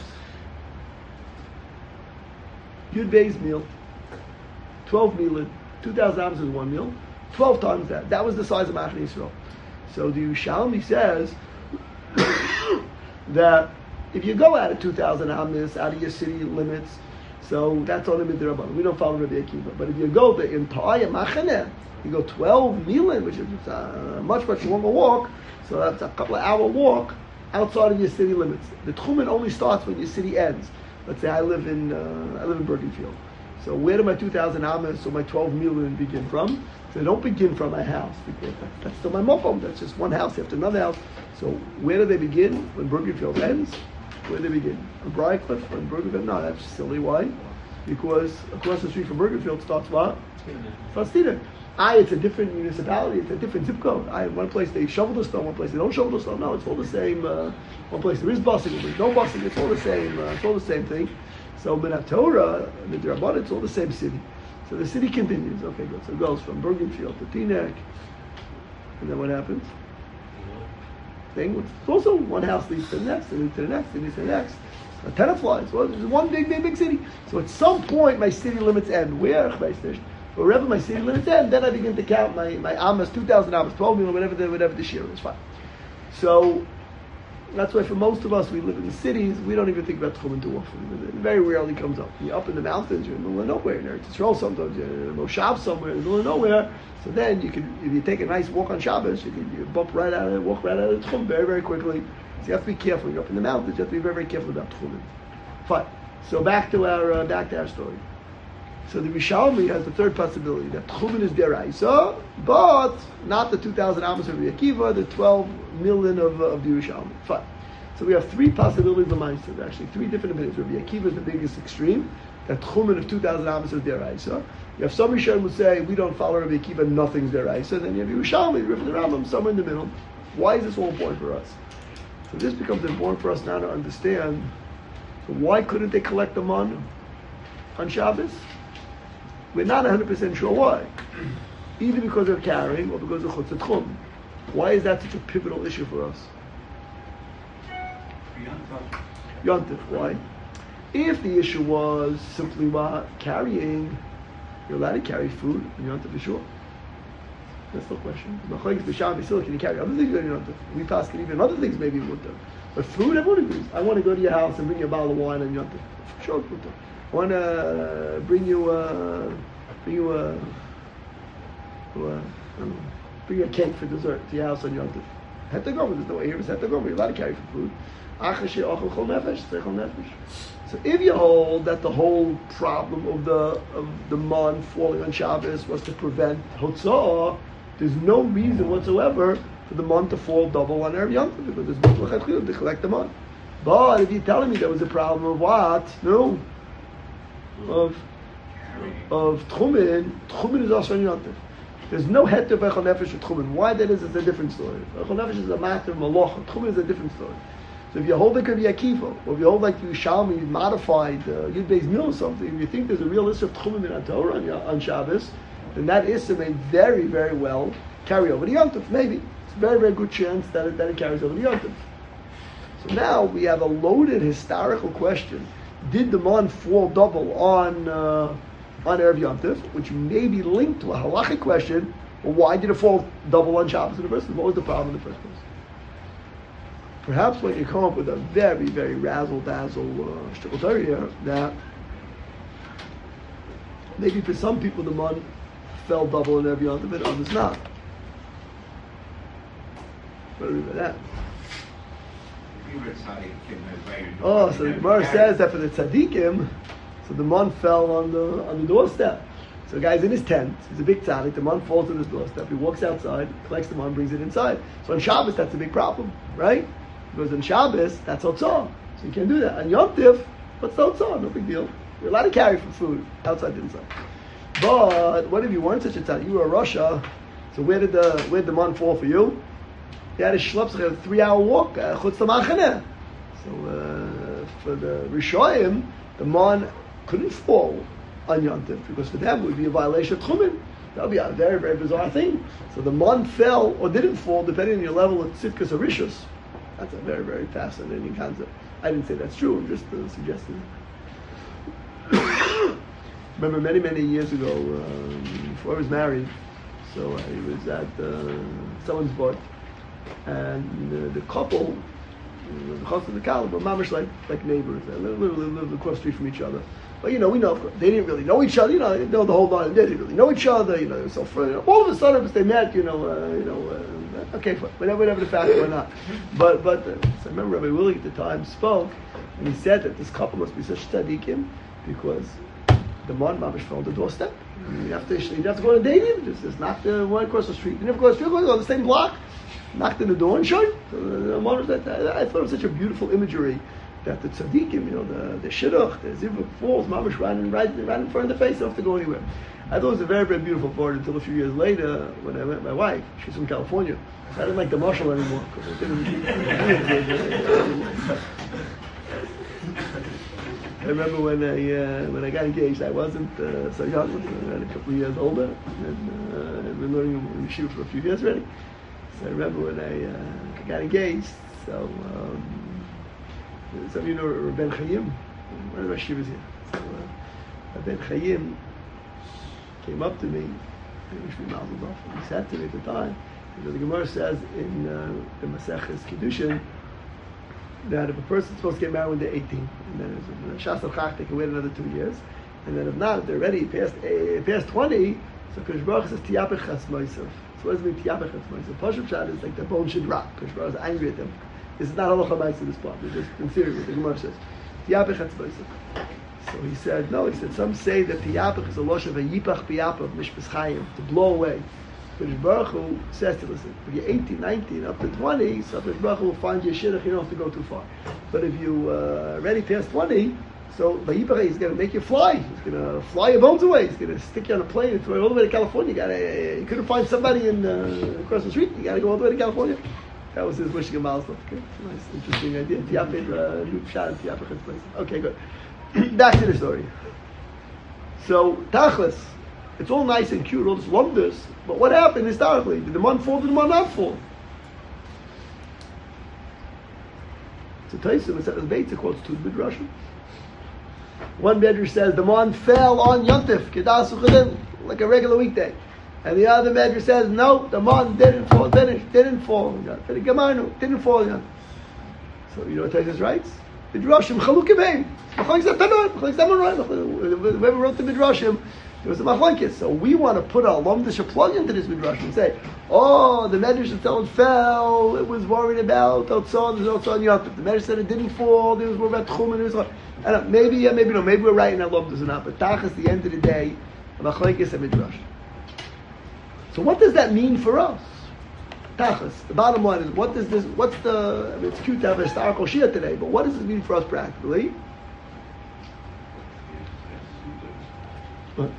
Yud Beis meal. twelve milin. two thousand amos is one meal. twelve times that. That was the size of Machne Yisrael. So the Yerushalmi says that if you go out of two thousand amos, out of your city limits, so that's only midrabanan. We don't follow Rabbi Akiva. But if you go the entire Machane, you go twelve milin, which is a much, much longer walk, so that's a couple of hour walk outside of your city limits. The Tchumen only starts when your city ends. Let's say I live in uh, I live in Bergenfield. So where do my two thousand amos or my twelve milin begin from? So they don't begin from my house because that's, that's still my mopom. That's just one house after another house. So where do they begin when Bergenfield ends? Where do they begin? On Briarcliff? On Bergenfield? No, that's silly. Why? Because across the street from Bergenfield starts what? Falastina. I, it's a different municipality, it's a different zip code. I, one place they shovel the snow, one place they don't shovel the snow. No, it's all the same. Uh, one place there is busing, one place no busing. It's all the same. Uh, it's all the same thing. So B'nai Torah, the Rabbanah, it's all the same city. So the city continues. Okay, good. So it goes from Bergenfield to Teaneck, and then what happens? Thing. It's also one house leads to the next, and leads to the next, and leads to the next. A ten flies. Well, there's one big, big, big city. So at some point, my city limits end. Where? Wherever my city limits end, then I begin to count my my amas, two thousand amas, twelve million, whatever the whatever the share is. Fine. So that's why for most of us, we live in the cities. We don't even think about Tchumen too often. It very rarely comes up. You're up in the mountains. You're in the middle of nowhere. You're in Eretz Yisrael sometimes. You're in a moshav somewhere in the middle of nowhere. So then you can, if you take a nice walk on Shabbos, you can you bump right out of it, walk right out of the Tchum very, very quickly. So you have to be careful. You're up in the mountains. You have to be very, very careful about Tchumen. Fine. So back to our uh, back to our story. So the Rishalmi has the third possibility that Tchumen is deraisa, but not the two thousand amos of Rabbi Akiva, the twelve million of, uh, of the Rishalmi. Fine. So we have three possibilities of Ma'aser. Actually, three different opinions. Rabbi Akiva is the biggest extreme, that Tchumen of two thousand amos is deraisa. You have some Rishonim who say we don't follow Rabbi Akiva, nothing's deraisa. Then you have Yerushalmi, Rif the Rambam, somewhere in the middle. Why is this all important for us? So this becomes important for us now to understand. So why couldn't they collect the man on Shabbos? We're not one hundred percent sure why. Either because they're carrying or because of Chutz Tchum. Why is that such a pivotal issue for us? Yontif. Why? If the issue was simply what carrying, you're allowed to carry food in Yontif for sure. That's the question. Can you carry other things in Yontif? We pass can even other things maybe with them. But food, everyone agrees. I want to go to your house and bring you a bottle of wine on Yontif. For sure, Mutter. I want to bring you a, bring you a, a, I don't know, bring you a cake for dessert to your house on Yom Tov. Het to go, there's no way here, it's het to go, you're allowed to carry for food. So if you hold that the whole problem of the of the man falling on Shabbos was to prevent Hotzah, there's no reason whatsoever for the man to fall double on Erev Yom Tov, because there's no lechatchila to collect the man. But if you're telling me there was a problem of what? No. Of of Tchumen, Tchumen is also on Yom Tov. There's no heter of Echol Nefesh with Tchumen. Why that is, it's a different story. Echol Nefesh is a matter of Malocha. Tchumen is a different story. So if you hold like Rabbi Akiva, or if you hold like Yerushalmi modified uh, Yud Beis Mil or something, if you think there's a real issue of Tchumen in Torah on, on Shabbos, then that issue may very, very well carry over to Yom Tov. Maybe. It's a very, very good chance that it, that it carries over to Yom Tov. So now we have a loaded historical question. Did the man fall double on uh, on Erev Yom Tov, which may be linked to a halachic question? Well, why did it fall double on Shabbos in the first place? What was the problem in the first place? Perhaps one can come up with a very, very razzle-dazzle uh, shtickle Torah here that maybe for some people the man fell double in Erev Yom Tov, and others not. What do we mean by that? Oh, so the Gemara says that for the tzaddikim, so the man fell on the on the doorstep. So the guy's in his tent, he's a big tzaddik, the man falls on his doorstep, he walks outside, collects the man, brings it inside. So on Shabbos, that's a big problem, right? Because on Shabbos, that's Otzah. So you can't do that. On Yom Tov, what's the Otzah? No big deal. You're allowed to carry for food, outside and inside. But what if you weren't such a tzaddik? You were a Russia, so where did the where did the man fall for you? He had a schlepp, a three-hour walk, chutz l'machaneh. So uh, for the Rishoyim, the man couldn't fall on Yom Tov, because for them it would be a violation of Tchumen. That would be a very, very bizarre thing. So the man fell or didn't fall, depending on your level of tzidkas or rishus. That's a very, very fascinating concept. I didn't say that's true, I'm just uh, suggesting. Remember many, many years ago, um, before I was married, so I was at uh, someone's boat, and uh, the couple, uh, the host of the couple, were mamish like, like neighbors. They lived, lived, lived across the street from each other. But you know, we know, of course, they didn't really know each other, you know, they didn't know the whole lot, they didn't really know each other, you know, they were so friendly. All of a sudden, as they met, you know, uh, you know, uh, okay, whatever, whatever the fact or not. But, but, uh, so I remember Rabbi Willie at the time spoke, and he said that this couple must be such tzaddikim, because the man mamish fell on the doorstep. I mean, you have to, you have to go to dating, just, just knock the one across the street. You never go to the street, go on the same block, knocked on the door and showed. So the man was that, I thought it was such a beautiful imagery that the tzaddikim, you know, the the shidduch, the zivuk falls, mamish ran right, right in front of the face, don't have to go anywhere. I thought it was a very, very beautiful part until a few years later when I met my wife. She's from California. I didn't like the marshal anymore. Because it didn't, I remember when I uh, when I got engaged, I wasn't uh, so young. I was a couple of years older, and uh, I'd been learning in yeshiva for a few years already. So I remember when I uh, got engaged. So um, some of you know Rabben Chaim. One of our yeshivas here. So uh, Rabben Chaim came up to me. He said to me at the time, because the Gemara says in uh, the Maseches Kiddushin that if a person's supposed to get married when they're eighteen, and then it's a Shas al-Chach, they can wait another two years, and then if not, if they're ready past uh, past twenty, so Kodesh Baruch says Tiyapech Chas Moisav. So what does it mean Tiyapech Chas Moisav? Pashup Shad is like the bone should rot. Kodesh Baruch is angry at them. This is not halacha ma'aser this part. They're just in serious. The Gemara says Tiyapech Chas Moisav. So he said no. He said some say that Tiyapech is a losh of a yipach b'yapav mishpes chayim, to blow away. Kodesh Baruch Hu says to listen, if you're eighteen, nineteen, up to twenty, so Kodesh Baruch Hu will find you a shidduch, you don't have to go too far. But if you uh, already past twenty, so Vayipach, he's going to make you fly. He's going to fly your bones away. He's going to stick you on a plane and throw you all the way to California. You, gotta, you couldn't find somebody in uh, across the street. You got to go all the way to California. That was his wishing a milestone. Okay, nice, interesting idea. Tiyapech, shot Tiyapech place. Okay, good. Back to the story. So Tachlis. It's all nice and cute, all this lumdus, but what happened historically? Did the man fall, did the man not fall? So Taisim, it's a Beitza quotes two midrashim. One medrash says the man fell on Yom Tov, Kedas Uchadim, like a regular weekday. And the other medrash says, no, the man didn't fall, didn't, didn't fall. Didn't fall on Yom Tov. So you know what Taisim writes? Midrashim, Chalukim Whoever wrote the midrashim, there was a machlokes. So we want to put our lumdish plug into this midrash and say, oh, the medrash that told fell, it was worried about Otzon, there's Otzon Yom Tov. The medrash said it didn't fall, there was more about Tchum, and it was I don't know, maybe, yeah, maybe no, maybe we're right in our lumdish or not, but Tachas, the end of the day, a machlokes and midrash. So what does that mean for us? Tachas. The bottom line is, what does this, what's the, I mean, it's cute to have a historical Shia today, but what does this mean for us practically? What?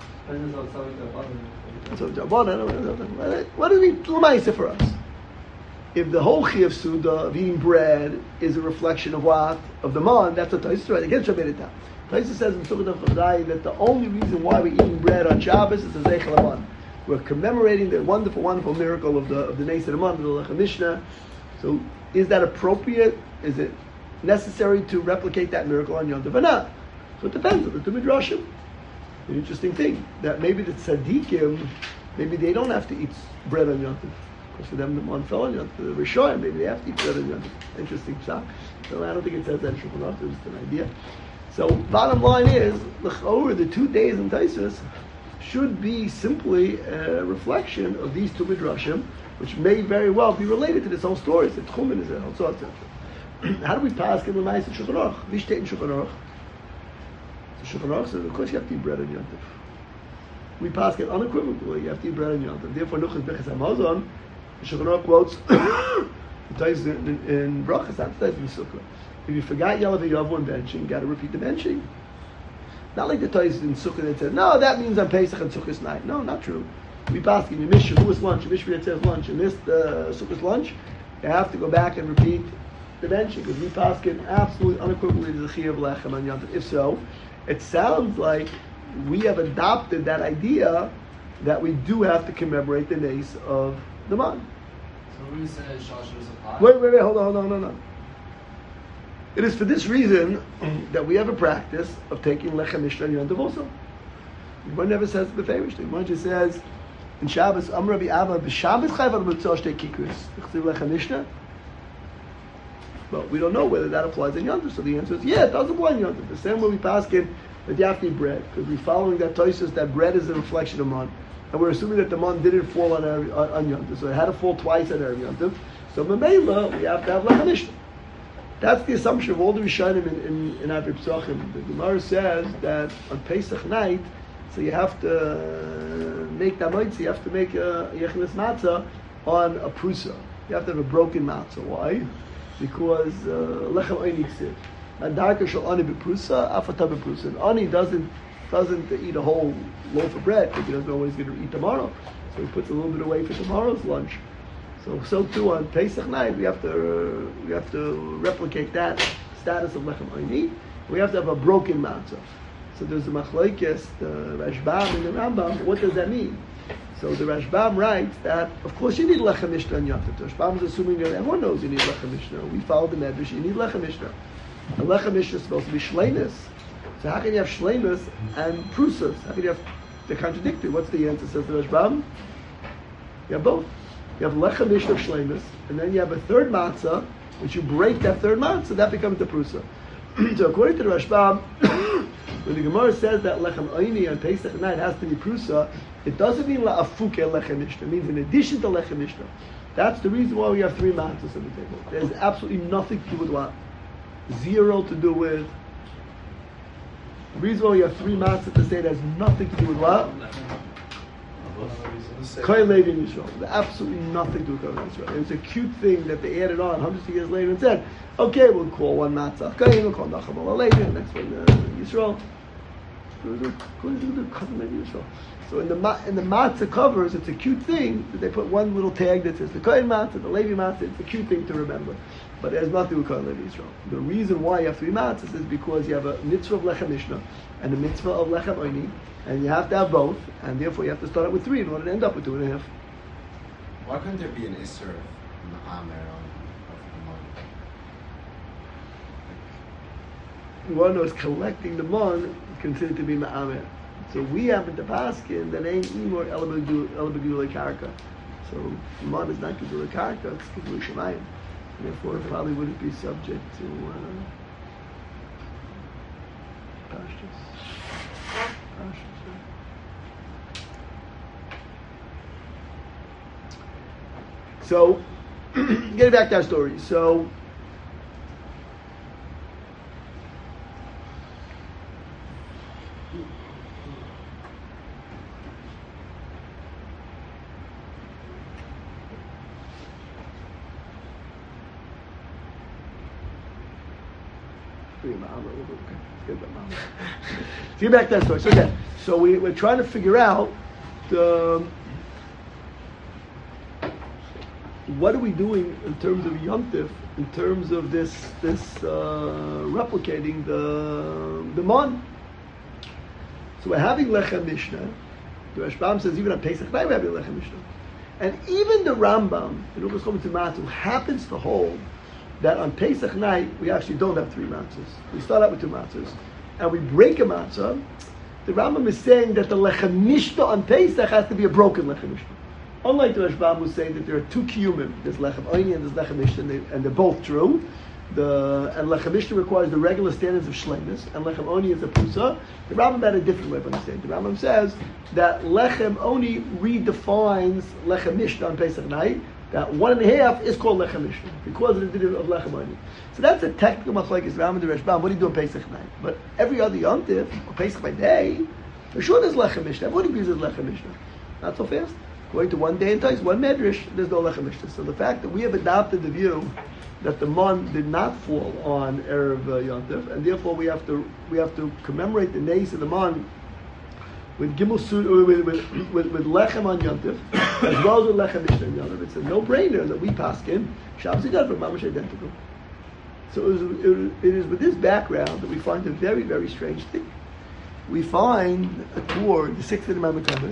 So, what does it mean l'maisa for us? If the whole chiyuv suda of eating bread is a reflection of what? Of the man, that's what Taisus right. Again, Shabbat Ita. Taisus says in Sukkot Chavdai that the only reason why we're eating bread on Shabbos is the Zeichel Aman. We're commemorating the wonderful, wonderful miracle of the of the Nes Aman, the Lechem Mishnah. So, is that appropriate? Is it necessary to replicate that miracle on Yom Tov or not. So it depends on the two midrashim. An interesting thing that maybe the tzaddikim, maybe they don't have to eat bread on Yom Tov. Because for them the man fell on Yom Tov. The Rishonim, maybe they have to eat bread on Yom Tov. Interesting psak. So I don't think it says that in Shulchan Aruch. It's just an idea. So bottom line is, over the two days in Taisus should be simply a reflection of these two midrashim, which may very well be related to this whole story. It's Chumin is also. How do we pass in the Ma'aseh Shulchan Aruch? We state in Shulchan Aruch. So Shulchan Aruch says, of course you have to eat bread on Yom Tov. We pass it unequivocally. You have to eat bread on Yom Tov. Therefore, Nuchas Bechas Hamazon, Shulchan Aruch quotes in, in, in Brachas, not in Sukkah. If you forgot Yalav Yavu and benching, you got to repeat the benching. Not like the Tais in Sukkah that said, no, that means on Pesach and Sukkah's night. No, not true. We pass in you miss Shavuos lunch, you miss that says lunch, you missed uh, Sukkah's lunch, you have to go back and repeat the benching because we pass in absolutely unequivocally to the Chiyuv Lechem on Yom Tov. If so, it sounds like we have adopted that idea that we do have to commemorate the nace of the man. So when we say Shalosh Shavuos, Wait, wait, wait, hold on, hold on, hold on. It is for this reason that we have a practice of taking Lechem Mishnah and Yom Tov also. One never says the famous thing. One just says in Shabbos, Am Rabbi Ava, b'Shabbos chayv al mitzvah shtei kikros. Chsiv Lechem Mishnah. But we don't know whether that applies in Yom Tov. So the answer is yeah, it does apply in Yom Tov. The same way we paskin that you have to eat bread because we're following that Tosfos that bread is a reflection of man, and we're assuming that the man didn't fall on on, on Yom Tov, so it had to fall twice on Erev Yom Tov. So Mamela, we have to have Lechem Mishnah. That's the assumption of all the Rishonim in in, in Avei Pesachim. The Gemara says that on Pesach night, so you have to make that moitzi, you have to make a yechlis matzah on a prusa. You have to have a broken matzah. Why? Because lechem oini ksiv. And darka shal ani beprusa, afata beprusa. And ani doesn't doesn't eat a whole loaf of bread because he doesn't know what he's going to eat tomorrow. So he puts a little bit away for tomorrow's lunch. So, so too on Pesach night, we have to uh, we have to replicate that status of lechem oini. We have to have a broken matzah. So there's a machlokes, the Rashbam and the Rambam. What does that mean? So the Rashbam writes that of course you need lechem mishnah on Yom Tov. The Rashbam is assuming that everyone knows you need lechem mishnah. We follow the medrash. You need lechem mishnah. And lechem mishnah is supposed to be shleimus. So how can you have shleimus and prusas? How can you have they're contradictory? What's the answer? Says the Rashbam. You have both. You have lechem mishnah of shleimus, and then you have a third matzah, which you break that third matzah, that becomes the prusa. So according to the Rashbam, when the Gemara says that lechem oini on Pesach night has to be prusa, it doesn't mean la'afuke lechem mishnah. It means in addition to lechem mishnah. That's the reason why we have three matzahs on the table. There's absolutely nothing to do with what? Zero to do with. The reason why we have three matzahs to say it has nothing to do with what? Kohen Levi in Yisrael. Absolutely nothing to do with Kohen Yisrael. It was a cute thing that they added on hundreds of years later and said, okay, we'll call one matzah Kohen, we'll call Nacham al Levi, the next one uh, Yisrael. So in the in the matzah covers, it's a cute thing that they put one little tag that says the Kohen matzah, the Levi matzah. It's a cute thing to remember, but it has nothing to do with Kohen Levi Yisrael. The reason why you have three matzahs is because you have a mitzvah of lechem mishnah and a mitzvah of lechem oini, and you have to have both, and therefore you have to start out with three in order to end up with two and a half. Why couldn't there be an Isser of Ma'amer on The one who is collecting the mon is considered to be ma'amer. So we happen to paskin that ain't anymore elabagula karka. So the mon is not gudula karka; it's gudula shemayim. Therefore, it probably wouldn't be subject to uh, pashtus. Pashtus, yeah. So, getting back to our story. So. So get back to that story. So again, so we, we're trying to figure out the, what are we doing in terms of Yom Tov, in terms of this this uh, replicating the the mon. So we're having lechem mishnah. The Rashbam says even on Pesach night we're having lechem mishnah, and even the Rambam in Upas Chometz Matzu happens to hold that on Pesach night we actually don't have three matzahs. We start out with two matzahs, and we break a matzah. The Rambam is saying that the lechem mishta on Pesach has to be a broken lechem mishta. Unlike the Rashbam who's saying that there are two kiyumim, there's lechem oini and there's lechem mishta, and, they, and they're both true. The and lechem mishta requires the regular standards of shleimus, and lechem oni is a prusa. The Rambam had a different way of understanding. The Rambam says that lechem oni redefines lechem mishta on Pesach night. That one and a half is called lechem mishta because of the din of lechem oni. So that's a technical machlokes Rambam and the Rashbam. What do you do on Pesach night? But every other yontif or Pesach by day, for sure there's lechem mishta. Everybody agrees there's lechem mishta. Not so fast. Going to one day and tais, one medrash, there's no lechem mishta. So the fact that we have adopted the view that the mon did not fall on erev uh, yontif, and therefore we have to we have to commemorate the nays of the mon with gimel sud with with, with with lechem on yontif as well as with lechem mishta on yontif. It's a no-brainer that we paskin Shabbos and Yontif mamash identical. So it is, it, it is with this background that we find a very very strange thing. We find a Torah, the sixth Imam Thomas,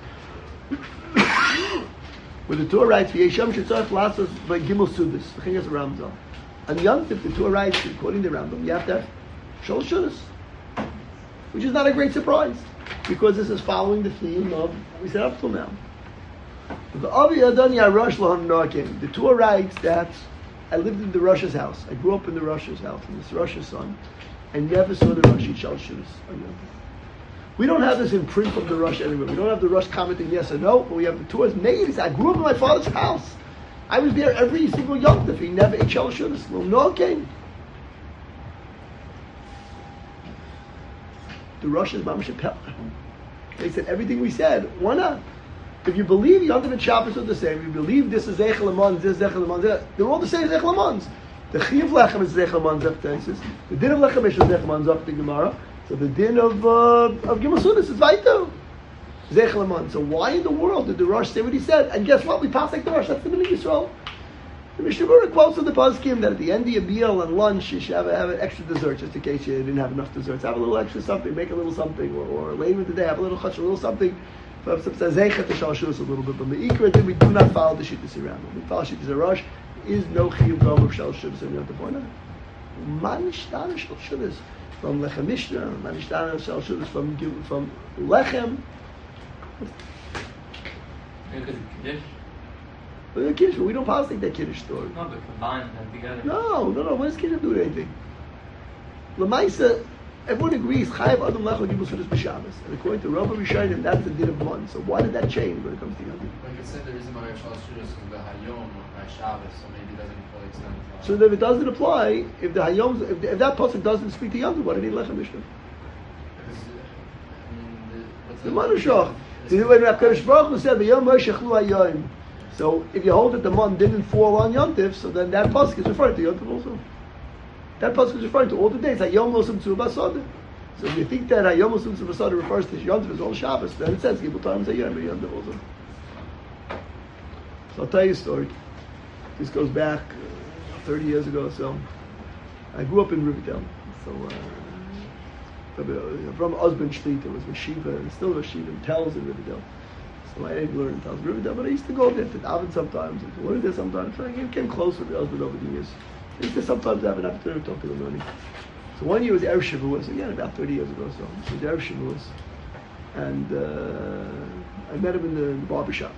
where the Torah writes, "V'yesham shetzarech lasos by gimel sudas." The thing is Ramzal. And Yom Tov, the Torah writes, according to Rambam, you have to have shol shudas, which is not a great surprise because this is following the theme of what we said up till now. The Avi Adon Yarosh Lahon Noakim. The Torah writes that I lived in the Rosh's house. I grew up in the Rosh's house, and this Rosh's son, and never saw the Rosh eat shol shudas on Yom Tov. We don't have this in print from the Rush anywhere. We don't have the Rush commenting yes or no, but we have the Torah's made. I grew up in my father's house. I was there every single Yom Tov. He never ate shel shudas. Well, no, okay. The Rush is Mamash Pella. They said everything we said. Why not? If you believe Yom Tov and Shabbos are the same, if you believe this is Zeichel Amon, this is Zeichel Amon, they're all the same Zeichel Amons. The Chiv Lechem is Zeichel Amon Zech. The Din of Lechem is Zeichel Amon Zech the Gemara. So the din of uh, of Gimel Sudas is Vaito. Zeichel Amon. So why in the world did the Rosh say what he said? And guess what? We pass like the Rosh. That's the Bnei Yisrael. The Mishnah Berurah quotes in the Paskim that at the end of your meal and lunch you should have, a, have an extra dessert just in case you didn't have enough desserts. Have a little extra something, make a little something, or, or later in the day have a little chutz, a little something. But Zeichet the Shal Shudas a little bit. But the Ikra did we do not follow the Shittas around. We follow Shittas Rosh. Is no Chiyuv Gom of Shal Shudas and Yom Tov. Man Shtana Shal Shudas. From Lechem Mishnah, Manishtana Shal Shudas from from Lechem. Because Kiddush? But the Kiddush, we don't pass like that Kiddush story. No, but combine them together. No, no, no. What does Kiddush do to anything? Lamaisa, everyone agrees. Chayav Adam Lechol Gimel Sudas b'Shabbos, and according to Rabbi Rishonim, that's the din of Mon. So why did that change when it comes to Yom Tov? Like I said, the reason why Shal Shudas is the Hayom by Shabbos, so maybe it doesn't fully extend to So if it doesn't apply, if the Hayom, if, if that person doesn't speak to Yom Tov, what do you need Lechem Mishnah? Because, I mean, the, The Manushach. When HaKadosh Baruch Hu said, "V'yom Moshechlu Hayom," so if you hold that the Mon didn't fall on Yom Tov, so then that pasuk is referring to Yom Tov also. That pasuk is referring to all the days. Hayom Lo Simtzu Basada. So if you think that Hayom Lo Simtzu Basada refers to Yom Tov as all Shabbos, then it says Gibul Tarim Zayom Yom Tov also. So I'll tell you a story. This goes back uh, thirty years ago or so. I grew up in Riverdale. So uh, from Osborne Street, there was a Shiva, and still a Shiva in Tells in Riverdale. So I didn't learn in Tells Riverdale, but I used to go there to daven sometimes, and to learn there sometimes. So I came close with the husband over the years. I used to sometimes have an opportunity to talk to the learning. So one year was Erev Shavuos, again about thirty years ago or so. It was Erev Shavuos. And uh, I met him in the, in the barber shop.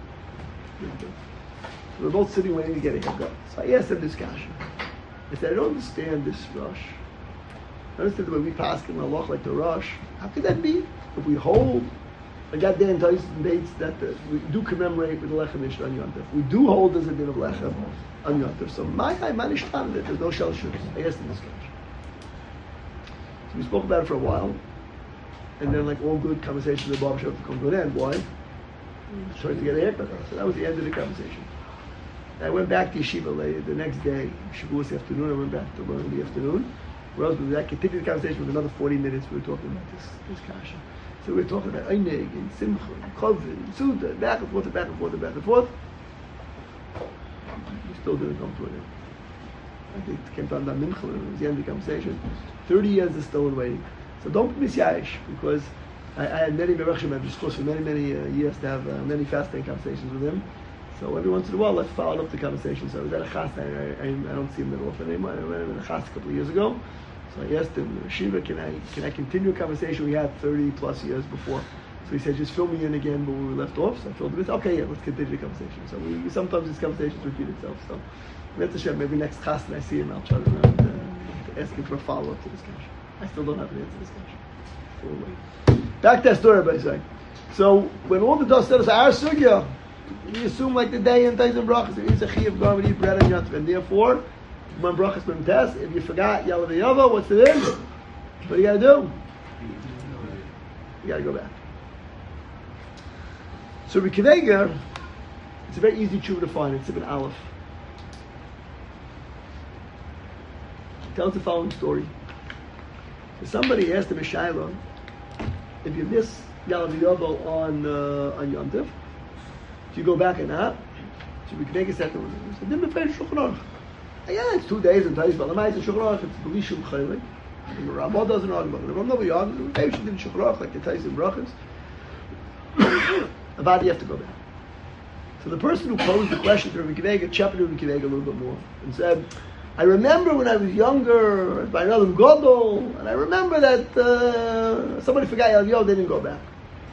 We were both sitting waiting to get a haircut. So I asked him this question. I said, I don't understand this rush. I understand the way we pass in the law like the rush. How could that be? If we hold, I got there in Tyson dates that the, we do commemorate with the Lechem Mishnah on Yom Tov. We do hold as a din of Lechem on Yom Tov. So my high manishtan that there's no shell shoes. I asked him this question. So we spoke about it for a while. And then like all good conversations in the barbershop come to an end. Why? Trying to get a haircut. So that was the end of the conversation. I went back to yeshiva later the next day, Shavuos afternoon. I went back to learn in the afternoon. Whereas I continued the conversation with another forty minutes. We were talking about this this kasha. So we were talking about Einig and Simcha and Chov and Suda, back and forth and back and forth and back and forth. We still didn't come to an end. I think it came down to Mincha and it was the end of the conversation. Thirty years is still in waiting. So don't miss Yash because I, I had many Merachim I've discussed for many many uh, years to have uh, many fascinating conversations with him. So every once in a while, let's follow up the conversation. So I was at a chas, I, I, I don't see him that often anymore. I met him in a chas a couple of years ago. So I asked him, Shiva, can I can I continue a conversation we had thirty plus years before? So he said, just fill me in again where we left off. So I filled him in. Okay, yeah, let's continue the conversation. So we, we sometimes these conversations repeat itself. So maybe next chas that I see him, I'll try to, uh, to ask him for a follow up to this question. I still don't have an answer to this question. So we'll wait. Back to that story, by saying. So when all the dust settles, our sugya, we assume like the day in Tais and Brachas, there is a chiyuv going to eat bread and yontif, and therefore, when Brachas been test, if you forgot Yalav Yava, what's it in? What do you got to do? You got to go back. So Rikivega, it's a very easy tshuva to find. It's Ibn Aleph. It tells the following story. So somebody asked him a shayla, if you miss Yalav Yava on uh, on Yom Tov, do you go back or not? So Rikivega said to him, he said, didn't be Shulchan Aruch. Yeah, it's two days in Tais, but the Ma'aseh Shulchan Aruch, it's B'lishum Chaylik. The Ramah doesn't argue about it. The Ramah never argues. Maybe she did Shulchan Aruch like the Tais and Brachas. About you have to go back. So the person who posed the question to Rabbi Kivega chaptered Rabbi Kivega a little bit more and said, I remember when I was younger by another Godol, and I remember that uh, somebody forgot Yal Yod, they didn't go back.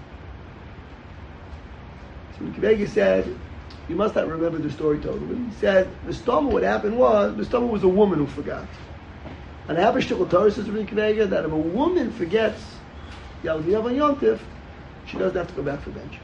So Rabbi Kivega said, you must not remember the story totally. He said, the Stoma, what happened was, the Stoma was a woman who forgot. And the Haber Shtickle Torah says Rabbi Kivega that if a woman forgets Yal Yod and Yontif, she doesn't have to go back for bench.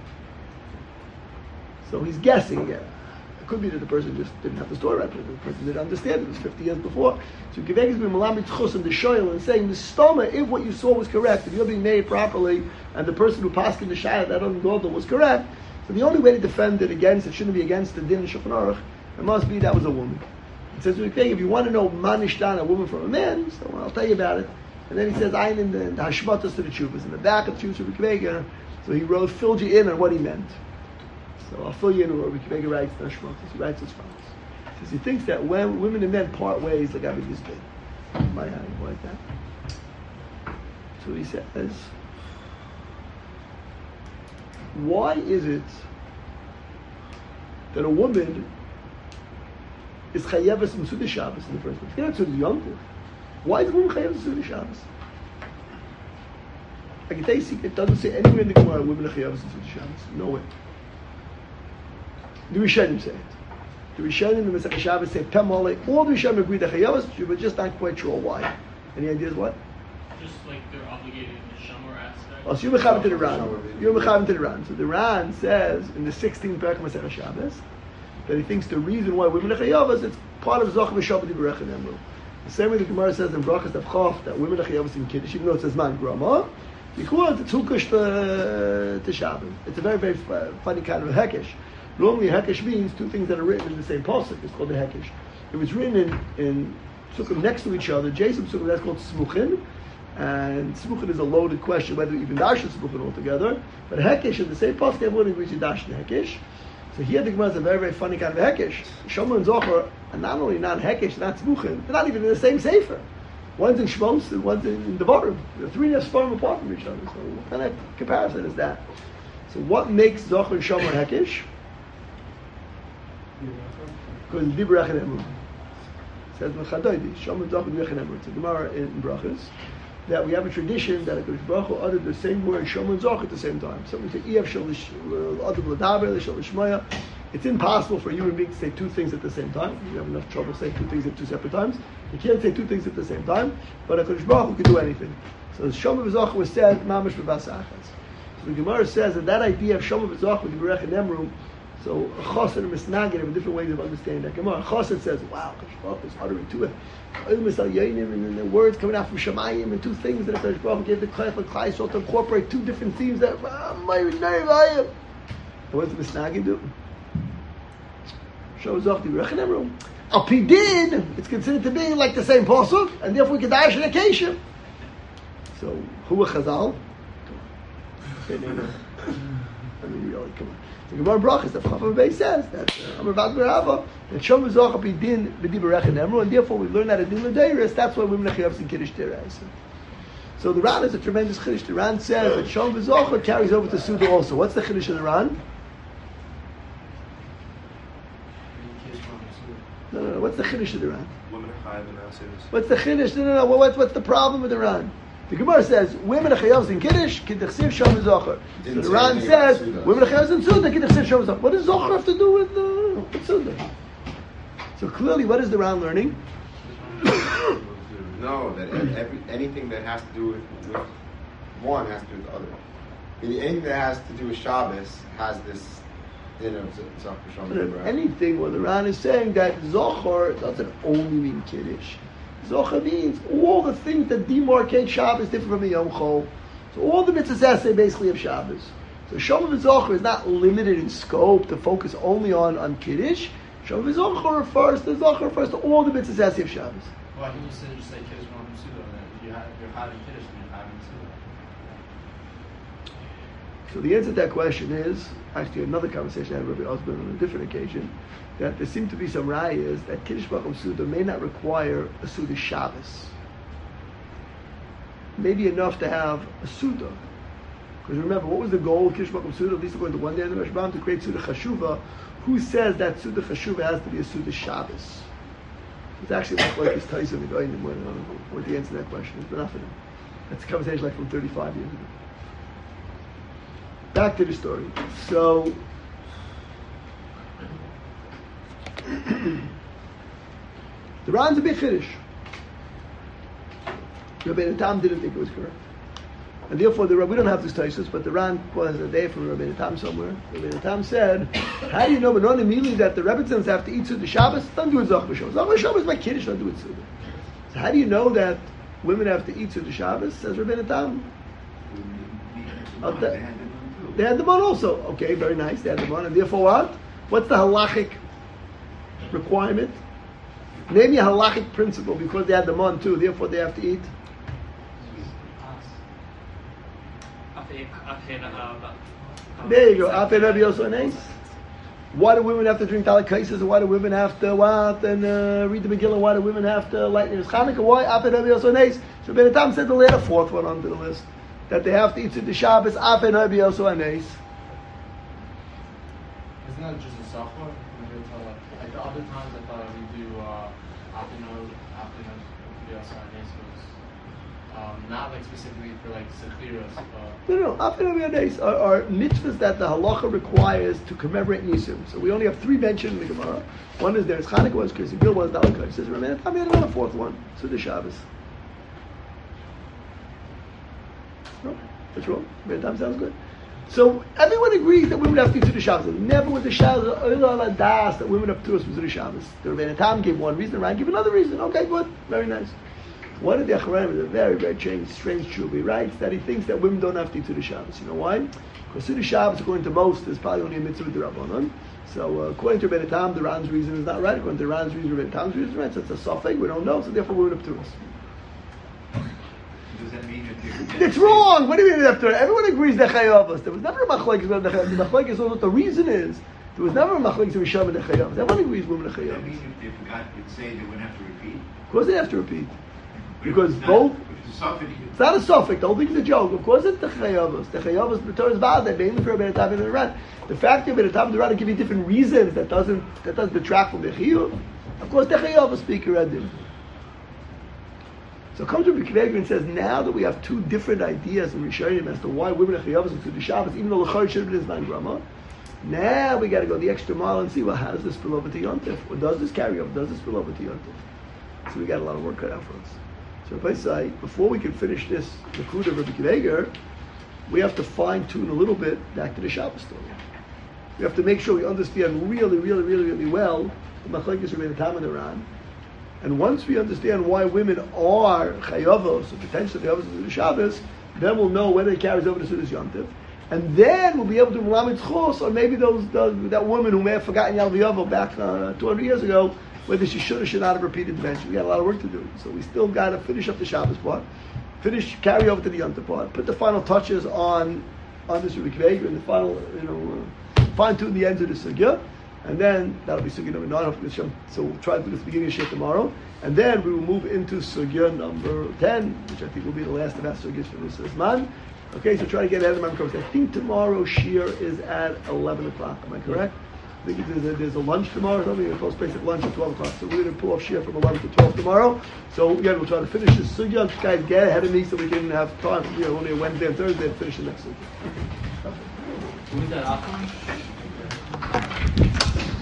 So he's guessing again. It could be that the person just didn't have the story right, but the person didn't understand it. It was fifty years before. So Giveg has been malamid chusim the shoyel and saying the stoma, if what you saw was correct, if you're being made properly, and the person who passed in the shayla that on Golda was correct, so the only way to defend it against it shouldn't be against the din of Shulchan Aruch. It must be that was a woman. It says Giveg, if you want to know manishtan, a woman from a man, so I'll tell you about it. And then he says ayin in the, the hashmatas to the chuvas in the back of the chuvas of Giveg. So he wrote, filled you in on what he meant. So I'll fill you in on what Rabbi writes in Hashmatas. He writes as follows. He says he thinks that when women and men part ways, like Abid this big. My hand, like that. So he says, why is it that a woman is chayeves in Suda Shabbos in the first place? It's not Yom Tov. Why is a woman chayeves in Suda Shabbos? I can tell you, it doesn't say anywhere in the Gemara women are chayav in Suda Shabbos. No way. The Rishonim say it. The Rishonim in the Masechah Shabbos say Pemole. All the Rishonim agree they're chayav, but just not quite sure why. Any ideas what? Just like they're obligated in the Shamor aspect. Oh, so you're mechavan to the Ran. You're mechavan to the Ran. So the Ran says in the sixteenth parak of Masechah Shabbos that he thinks the reason why women are chayav is it's part of Zoch v'Shabbat Yivarech and Emru. The same way the Gemara says in Brachas of Chav that women are chayav in Kiddush, even though it says man grama. Because it's hukush to, to Shabbos. It's a very, very funny kind of a hekesh. Normally, a hekesh means two things that are written in the same pasuk. It's called a hekesh. If it's written in, in psukim next to each other, Jason psukim, that's called smuchin. And smuchin is a loaded question, whether you even dash the smuchin altogether. But a hekesh in the same pasuk, everyone agrees you dash the hekesh. So here the Gemara is a very, very funny kind of a hekesh. Shomer and Zohar are not only not hekesh, not smuchin, they're not even in the same sefer. One's in Shmos and one's in, in Devarim. The three are far apart from each other. So what kind of comparison is that? So what makes Zohar and Shomer hekesh? Because Dibrach and Emru. It says Mechadoidi, Shomer, Zohar, Dibrach and Emru. It's a Gemara in Brachas that we have a tradition that a Kodesh Baruch Hu uttered the same word Shomer and Zohar at the same time. So we say Iev Shalish Adab Ladaber Shalishmaya. It's impossible for a human being to say two things at the same time. You have enough trouble saying two things at two separate times. You can't say two things at the same time, but a Kodesh Baruch Hu can do anything. So Shomer v'Zochar was said, Mamash v'Bas Achas. So the Gemara says that that idea of Shomer v'Zochar with Yivarech and Emru, so a Chassid and a Misnagid have different ways of understanding that Gemara. A Chassid says, wow, Kodesh Baruch Hu is uttering two it. And then the words coming out from Shemayim and two things that Kodesh Baruch Hu gave the Klei Klei so to incorporate two different themes that, my nerve, I am. And what does the Misnagid do? Shows off the Yivarech and Emru. Al Pidin, it's considered to be like the same pasuk, and therefore we can dash an occasion. So, who a Chazal? I mean, really, come on. The Gemara Brachas, the Chacham Bey says that Amar Vad Berava that Shomer Zohar Al Pidin b'Dibarech and Emru, and therefore we learn that at Din L'Deiris. That's why women are chayav in Kiddush Tereis. So the Ran is a tremendous Chiddush. The Ran says that Shomer Zohar carries over to Suda also. What's the Chiddush of the Ran? the chiddush of the Ran? Women are chayav in Aseres. What's the chiddush? No, no, no. Well, what's, what's the problem with the Ran? The Gemara says women are chayavs in kiddush, kidduchsiv sham zocher. So Didn't the say Ran anything about says Suda. women are chayavs in suda, kidduchsiv sham zocher. What does zocher have to do with uh, with suda? So clearly, what is the Ran learning? No, that ev- every, anything that has to do with, with one has to do with the other. Meaning anything that has to do with Shabbos has this din of Zocher Shom. But if anything, what the Ran is saying that zocher doesn't only mean kiddush. Zocher means all the things that demarcate Shabbos different from a Yom Chol. So all the mitzvahs say basically of Shabbos. So Shom Zocher is not limited in scope to focus only on, on kiddush. Shom Zocher refers to Zocher refers to all the mitzvahs of Shabbos. Why can you say just say kiddush from Suda? You have you're having kiddush and you're having Suda. So the answer to that question is actually another conversation I had with Rabbi Osman on a different occasion. That there seem to be some rayas that Kiddush B'Chum Suda may not require a Suda Shabbos. Maybe enough to have a Suda. Because remember, what was the goal of Kiddush B'Chum Suda, at least according to one day in the Rashbam, to create Suda Chashuva? Who says that Suda Chashuva has to be a Suda Shabbos? It's actually like like this Tyson going and what the answer to that question is, but not for them. That's a conversation like from thirty-five years ago. Back to the story. So, the Ran's a big Kiddush. Rabbeinu Tam didn't think it was correct. And therefore, the, we don't have this Taisus, but the Ran was a day from Rabbeinu Tam somewhere. Rabbeinu Tam said, how do you know, but not immediately that the Rebbetzins have to eat Suda Shabbos? Don't do it Zoch B'Shabbos. Zoch B'Shabbos is my Kiddush, don't do it Suda. So how do you know that women have to eat Suda Shabbos? Says Rabbeinu Tam. No, Okay. they had them on too. They had the mon also. Okay, very nice. They had the mon. And therefore what? What's the halachic requirement? Name me a halachic principle because they had the mon too. Therefore they have to eat. There you go. Afe Rabbi Yosef Nes. Why do women have to drink Dalit Kaises? And why do women have to what? And uh, read the Megillah? Why do women have to light their Chanukah? Why? Afe Rabbi Yosef Nes. So Ben Tam said to add a fourth one onto the list. That they have to eat the Shabbos. Afe Rabbi Yosef Nes. Isn't that just a software? Like the other times I thought we do uh afternoon afternoon um, not like specifically for like Sechiros, but No, no, Afe Rabbi Nes are, are mitzvahs that the halacha requires to commemorate Nisim. So we only have three mentioned in the Gemara. One is there's Chanukah, one is Kirsik Gil, one is Dalit Kaises. Remember, Tam had another fourth one. So the Shabbos. No, that's wrong. Red Tam sounds good. So everyone agrees that women have to eat to the Shabbos. Never with the Shabbos, Oila Das, that women have to do the Shabbos. The Rebbeinu Tam gave one reason, Ryan gave another reason. Okay, good, very nice. One of the Acharonim is a very, very strange, strange Jew. He writes that he thinks that women don't have to eat to the Shabbos. You know why? Because to the Shabbos, according to most, is probably only a mitzvah d'Rabbanan. So uh, according to Rebbeinu Tam, the Ran's reason is not right. According to the Ran's reason, Rebbeinu Tam's reason is right. So it's a suffix. We don't know. So therefore, women have to us. Does that mean that they're... It's wrong. What do you mean after? Everyone agrees that chayavos. There was never a machlokes about the chayavos. The machlokes is what the reason is. There was never a machlokes of Rishon and the chayavos. Everyone agrees women are Does that chayavos. mean if they forgot to say they wouldn't have to repeat? Of course, they have to repeat because It's not- both. If it's suffix, It's not a suffix. The whole thing is a joke. Of course, it's the chayavos. The chayavos returns bad. They mainly for Rebbeinu Tam and the Ran. The fact that Rebbeinu Tam and the Ran give you different reasons that doesn't that doesn't detract from the chiyuv. Of course, the chayavos speak Redim. So comes Rabbi Akiva and says, now that we have two different ideas in Rishonim as to why women are chayavos into the Shabbos, even though l'chayr should have been Zman Grama, now we got to go the extra mile and see, well, how does this spill over to Yontif? Or does this carry over? Does this spill over to Yontif? So we got a lot of work cut out for us. So if I say, before we can finish this Nakuda of Rabbi Akiva, we have to fine tune a little bit back to the Shabbos story. We have to make sure we understand really, really, really, really well the Machlekes Rebbeinu Tam and the Ran. And once we understand why women are chayavos, or potentially chayavos to the Shabbos, then we'll know whether it carries over to Sudas Yontif. And then we'll be able to melamed chos, or maybe those, those that woman who may have forgotten Yal V'Yavo back uh, two hundred years ago, whether she should or should not have repeated the mention. We got a lot of work to do. So we still got to finish up the Shabbos part, finish, carry over to the Yontif part, put the final touches on on this Rabbi Akiva, and the final, you know, uh, fine tune the ends of the sugya. And then that'll be sugya number nine. So we'll try to do this beginning of Shir tomorrow, and then we will move into sugya number ten, which I think will be the last of our sugyas for this Zman. Okay, so try to get ahead of my comments. I think tomorrow Shir is at eleven o'clock. Am I correct? think there's a, there's a lunch tomorrow or something. We're supposed to basic lunch at twelve o'clock. So we're going to pull off Shia from eleven to twelve tomorrow. So again, we'll try to finish this sugya. Guys, get ahead of me so we can have time. You know, only a Wednesday and Thursday to finish the next sugya. Who's that outcome?